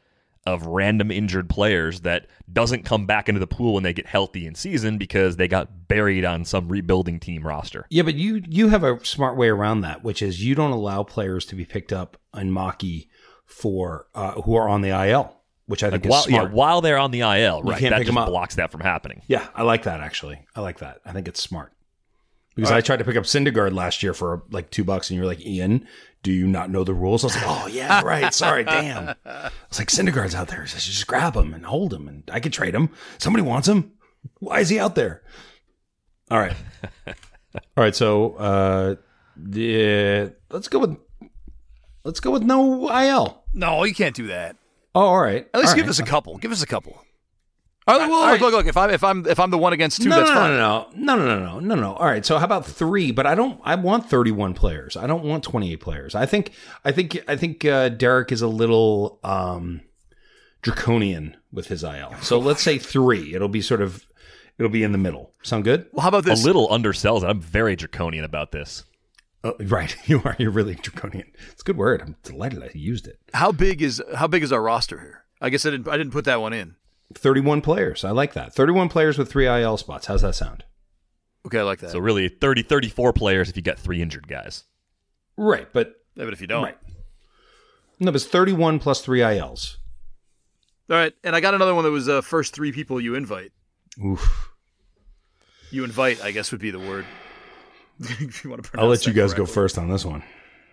of random injured players that doesn't come back into the pool when they get healthy in season because they got buried on some rebuilding team roster. Yeah, but you you have a smart way around that, which is you don't allow players to be picked up in Maki for uh, who are on the I L, which I think Like, while, is smart. yeah, while they're on the I L, right? can't That pick 'em just up. blocks that from happening. Yeah, I like that, actually. I like that. I think it's smart. Because I tried to pick up Syndergaard last year for like two bucks, and you were like, Ian, do you not know the rules? I was like, oh, yeah, right. Sorry, damn. I was like, Syndergaard's out there. I should just grab him and hold him, and I could trade him. Somebody wants him. Why is he out there? All right. All right, so uh, the, let's go with let's go with no I L. No, you can't do that. Oh, all right. At least All give right. us a couple. Give us a couple. All right, well, all look, right. look, look. If I'm if I'm if I'm the one against two, no, that's no, fine. no, no, no, no, no, no, no, no. All right. So how about three? But I don't. I want thirty-one players. I don't want twenty-eight players. I think. I think. I think uh, Derek is a little um, draconian with his I L. So let's say three. It'll be sort of. It'll be in the middle. Sound good? Well, how about A this? little undersells it. I'm very draconian about this. Oh, right. You are. You're really draconian. It's a good word. I'm delighted I used it. How big is how big is our roster here? I guess I didn't I didn't put that one in. thirty-one players. I like that. thirty-one players with three I L spots. How's that sound? Okay, I like that. So really thirty, thirty-four players if you got three injured guys. Right. But yeah, but if you don't, right. No, but it's thirty-one plus three I Ls. all right. And I got another one that was uh, first three people you invite. Oof. You invite, I guess, would be the word. If you want to pronounce I'll let you that guys go correctly. first on this one.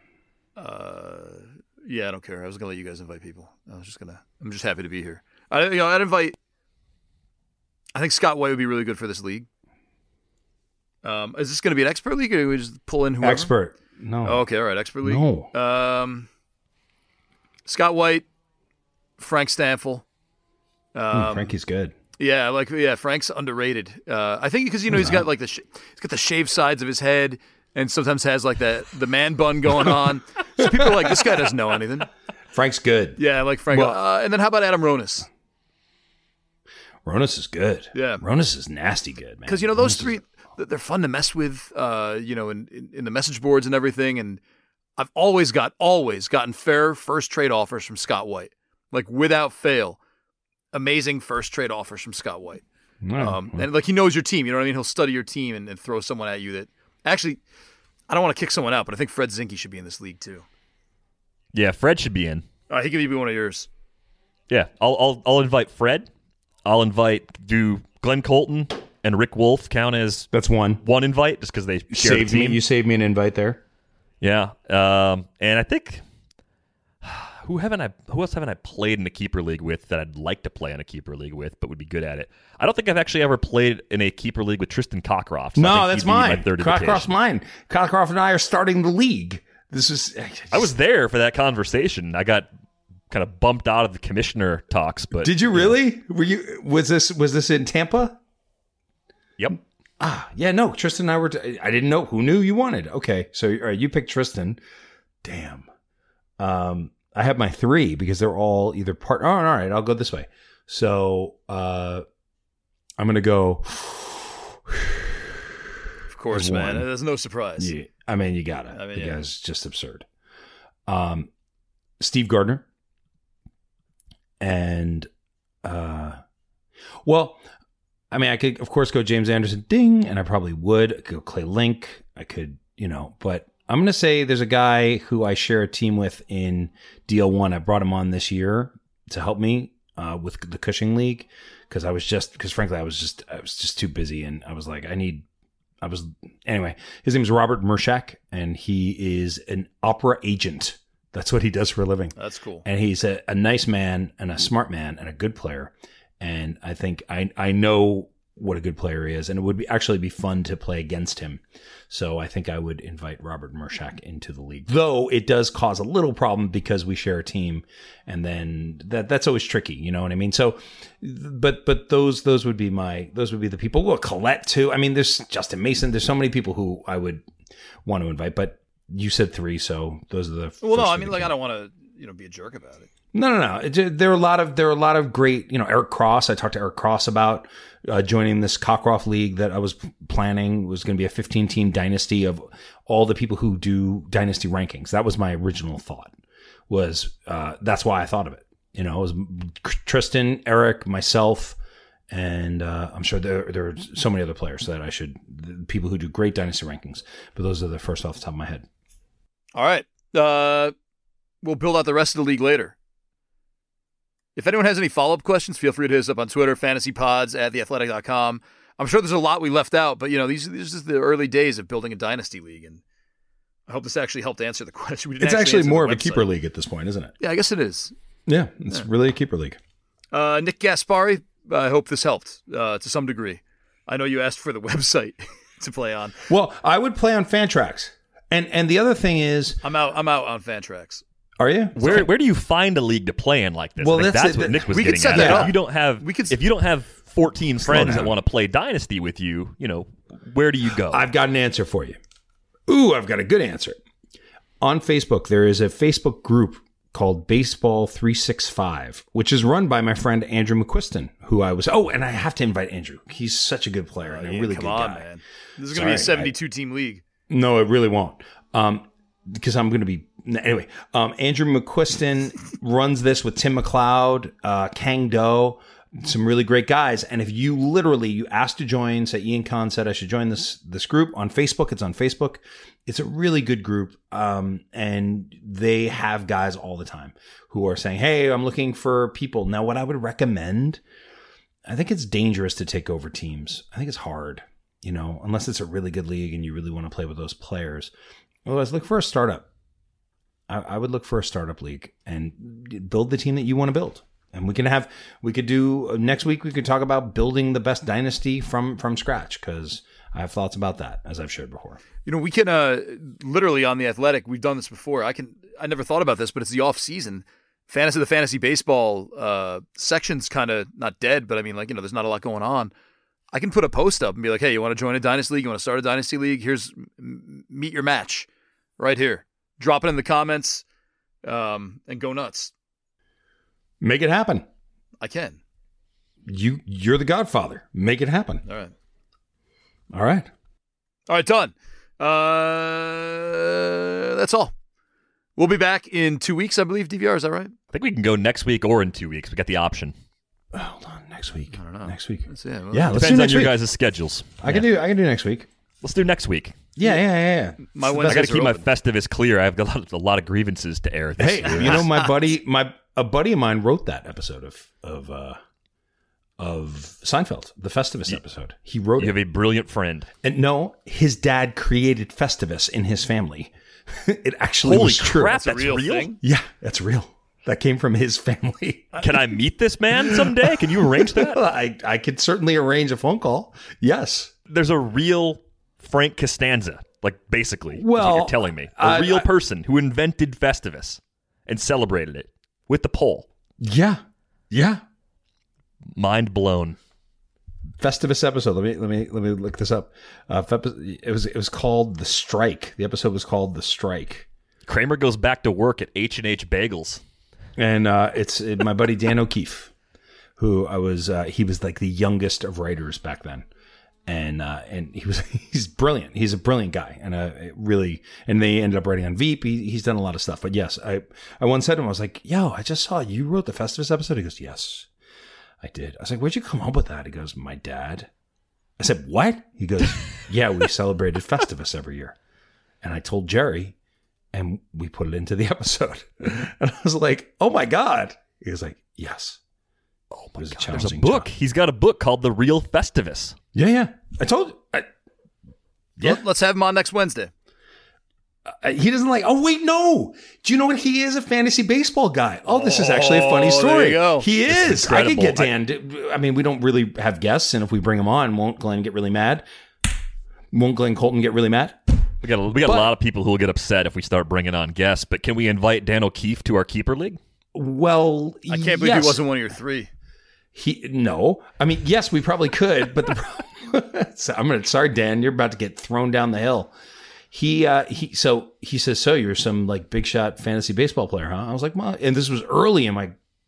Uh, yeah, I don't care. I was gonna let you guys invite people. I was just gonna. I'm just happy to be here. I, you know, I'd invite. I think Scott White would be really good for this league. Um, is this going to be an expert league, or do we just pull in whoever? Expert. No. Oh, okay, all right, expert league. No. Um, Scott White, Frank Stanfill. Um, Hmm, Frankie's good. Yeah, I like yeah, Frank's underrated. Uh, I think because you know he's got like the sh- he's got the shaved sides of his head, and sometimes has like that the man bun going on. So people are like, this guy doesn't know anything. Frank's good. Yeah, I like Frank. Well- uh, and then how about Adam Ronis? Ronis is good. Yeah. Ronis is nasty good, man. Because you know those Ronis is- three, th- they're fun to mess with. Uh, you know, in, in in the message boards and everything. And I've always got always gotten fair first trade offers from Scott White, like without fail. Amazing first trade offers from Scott White. Well, Um, and like he knows your team, you know what I mean? He'll study your team and, and throw someone at you that actually, I don't want to kick someone out, but I think Fred Zinke should be in this league too. Yeah, Fred should be in. Uh, he could be one of yours. Yeah, I'll I'll I'll invite Fred. I'll invite do Glenn Colton and Rick Wolf count as that's one. one invite just because they share the Saved me. team. You saved me an invite there. Yeah, um, and I think who haven't I who else haven't I played in a keeper league with that I'd like to play in a keeper league with, but would be good at it. I don't think I've actually ever played in a keeper league with Tristan Cockcroft. So I No, think that's he'd be my mine. third Cockcroft's invitation. mine. Cockcroft and I are starting the league. This is. I was there for that conversation. I got kind of bumped out of the commissioner talks, but Did you really? Were you? Was this? Was this in Tampa? Yep. Ah, yeah. No, Tristan and I were. T- I didn't know who knew you wanted. Okay, so all right, you picked Tristan. Damn. Um, I have my three because they're all either part. Oh, all right. I'll go this way. So, uh, I'm gonna go. Of course, There's man. one. There's no surprise. Yeah, I mean, you got it. I mean, the yeah. guy's just absurd. Um, Steve Gardner. And, uh, well, I mean, I could, of course, go James Anderson, ding, and I probably would. I could go Clay Link. I could, you know, but I'm going to say there's a guy who I share a team with in D L one. I brought him on this year to help me uh, with the Cushing League because I was just, because frankly, I was just, I was just too busy, and I was like, I need, I was, anyway, his name is Robert Mershak, and he is an opera agent. That's what he does for a living. That's cool. And he's a, a nice man and a smart man and a good player. And I think I I know what a good player is, and it would be actually be fun to play against him. So I think I would invite Robert Mershak into the league. Though it does cause a little problem because we share a team, and then that that's always tricky, you know what I mean? So but but those those would be my those would be the people. Well, Colette too. I mean, there's Justin Mason, there's so many people who I would want to invite, but you said three, so those are the Well, no, first I three mean, that like, came. I don't want to, you know, be a jerk about it. No, no, no. It, there are a lot of there are a lot of great, you know, Eric Cross. I talked to Eric Cross about uh, joining this Cockcroft League that I was planning. It was going to be a fifteen team dynasty of all the people who do dynasty rankings. That was my original thought. Was uh, that's why I thought of it. You know, it was Tristan, Eric, myself, and uh, I'm sure there, there are so many other players that I should, people who do great dynasty rankings, but those are the first off the top of my head. All right. Uh, we'll build out the rest of the league later. If anyone has any follow-up questions, feel free to hit us up on Twitter, fantasypods at the athletic dot com. I'm sure there's a lot we left out, but you know, these, these are just the early days of building a dynasty league, and I hope this actually helped answer the question. We didn't It's actually, actually more of the a keeper league at this point, isn't it? Yeah, I guess it is. Yeah, it's yeah. really a keeper league. Uh, Nick Gaspari, I hope this helped uh, to some degree. I know you asked for the website to play on. Well, I would play on Fantrax, and and the other thing is, I'm out. I'm out on Fantrax. Are you? Where where do you find a league to play in like this? Well, that's, that's what it, Nick was we getting could set at. that If up. you don't have, We could, if you don't have fourteen friends down. that want to play Dynasty with you, you know, where do you go? I've got an answer for you. Ooh, I've got a good answer. On Facebook, there is a Facebook group called Baseball three sixty-five, which is run by my friend Andrew McQuiston, who I was. Oh, and I have to invite Andrew. He's such a good player and a yeah, really come good on, guy. man. This is going to be a seventy-two team league. No, it really won't. Um, because I'm going to be anyway. Um, Andrew McQuiston runs this with Tim McLeod, uh, Kang Do, some really great guys. And if you literally you asked to join, say Ian Khan said I should join this this group on Facebook. It's on Facebook. It's a really good group, um, and they have guys all the time who are saying, "Hey, I'm looking for people." Now, what I would recommend, I think it's dangerous to take over teams. I think it's hard, you know, unless it's a really good league and you really want to play with those players. Otherwise, look for a startup. I, I would look for a startup league and build the team that you want to build. And we can have, we could do next week. We could talk about building the best dynasty from from scratch because I have thoughts about that, as I've shared before. You know, we can uh, literally on The Athletic, we've done this before. I can, I never thought about this, but it's the off season. Fantasy, the fantasy baseball uh, section's kind of not dead, but I mean, like, you know, there's not a lot going on. I can put a post up and be like, hey, you want to join a dynasty league? You want to start a dynasty league? Here's m- meet your match right here. Drop it in the comments um, and go nuts. Make it happen. I can. You, you're the godfather. Make it happen. All right. All right. All right, done. Uh, that's all. We'll be back in two weeks, I believe, D V R. Is that right? I think we can go next week or in two weeks. We got the option. Oh, hold on. Next week. I don't know. Next week. Let's, yeah, well, yeah, let's do Depends on next your week. guys' schedules. I Yeah. can do. I can do next week. Let's do next week. Yeah, yeah, yeah. yeah. My I Wednesdays got to keep are my open. Festivus clear. I've got a lot, a lot of grievances to air. This Hey, year. you know, my buddy, my a buddy of mine wrote that episode of of uh, of Seinfeld, the Festivus episode. He wrote You it. have a brilliant friend. And no, his dad created Festivus in his family. It actually Holy was true. crap, That's a real thing? Yeah, that's real. That came from his family. Can I meet this man someday? Can you arrange that? I, I could certainly arrange a phone call. Yes. There's a real Frank Costanza, like basically, is Well, what you're telling me. A I- real I- person who invented Festivus and celebrated it with the pole. Yeah. Yeah. Mind blown. Festivus episode. Let me let me let me look this up. Uh, Fep- it was it was called The Strike. The episode was called The Strike. Kramer goes back to work at H and H Bagels. And uh, it's uh, my buddy Dan O'Keefe, who I was. Uh, he was like the youngest of writers back then, and uh, and he was he's brilliant. He's a brilliant guy, and uh, it really. And they ended up writing on Veep. He, he's done a lot of stuff. But yes, I I once said to him, I was like, "Yo, I just saw you wrote the Festivus episode." He goes, "Yes, I did." I was like, "Where'd you come up with that?" He goes, "My dad." I said, "What?" He goes, "Yeah, we celebrated Festivus every year," and I told Jerry. And we put it into the episode. And I was like, oh my God. He was like, yes. Oh my It was a god! There's a challenging book. job. He's got a book called The Real Festivus. Yeah, yeah. I told you. I, yeah. Let- Let's have him on next Wednesday. Uh, he doesn't like, oh, wait, no. Do you know what? He is a fantasy baseball guy. Oh, this is actually a funny Oh, story. there you go. He is. I could incredible. get Dan. to- I mean, we don't really have guests. And if we bring him on, won't Glenn get really mad? Won't Glenn Colton get really mad? We got a, we got But- a lot of people who will get upset if we start bringing on guests. But can we invite Dan O'Keefe to our keeper league? Well, I can't believe yes. he wasn't one of your three. He no, I mean yes, we probably could, but the problem, so I'm gonna sorry Dan, you're about to get thrown down the hill. He uh, he so he says, so you're some like big shot fantasy baseball player, huh? I was like, well, and this was early in my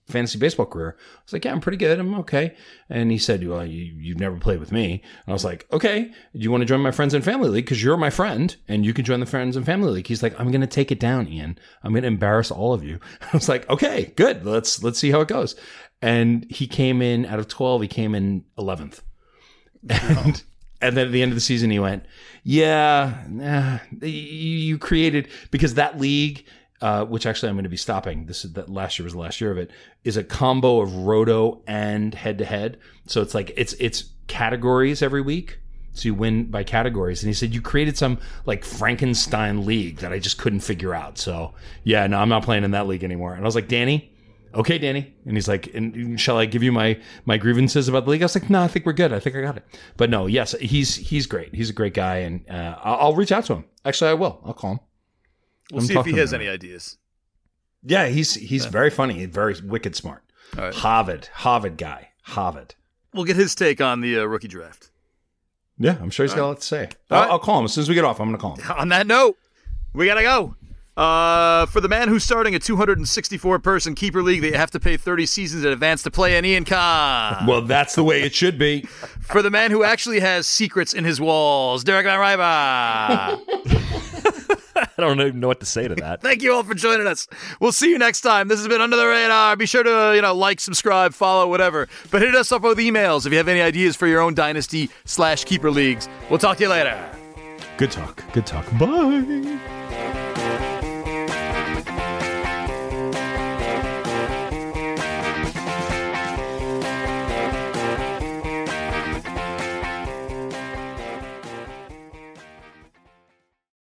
fantasy baseball career? I was like, yeah, I'm pretty good. I'm okay. And he said, well, you, you've never played with me. And I was like, okay, do you want to join my friends and family league? Because you're my friend and you can join the friends and family league. He's like, I'm going to take it down, Ian. I'm going to embarrass all of you. I was like, okay, good. Let's, let's see how it goes. And he came in out of twelve. He came in eleventh. And, and then at the end of the season, he went, yeah, nah, you created, because that league, Uh, which actually I'm going to be stopping. This is that last year was the last year of it. Is a combo of roto and head to head. So it's like it's it's categories every week. So you win by categories. And he said you created some like Frankenstein league that I just couldn't figure out. So yeah, no, I'm not playing in that league anymore. And I was like, Danny, okay, Danny. And he's like, and shall I give you my my grievances about the league? I was like, no, I think we're good. I think I got it. But no, yes, he's he's great. He's a great guy, and uh, I'll, I'll reach out to him. Actually, I will. I'll call him. We'll I'm see if he has him. any ideas. Yeah, he's he's very funny, very wicked smart. All right. Harvard, Harvard guy, Harvard. We'll get his take on the uh, rookie draft. Yeah, I'm sure he's got a lot to say. All I'll, right. I'll call him as soon as we get off. I'm going to call him. On that note, we gotta go. Uh, for the man who's starting a two hundred sixty-four person keeper league that you have to pay thirty seasons in advance to play, an Ian Kahn. Well, that's the way it should be. For the man who actually has secrets in his walls, Derek Van Riba. I don't even know what to say to that. Thank you all for joining us. We'll see you next time. This has been Under the Radar. Be sure to, you know, like, subscribe, follow, whatever. But hit us up with emails if you have any ideas for your own dynasty slash keeper leagues. We'll talk to you later. Good talk. Good talk. Bye.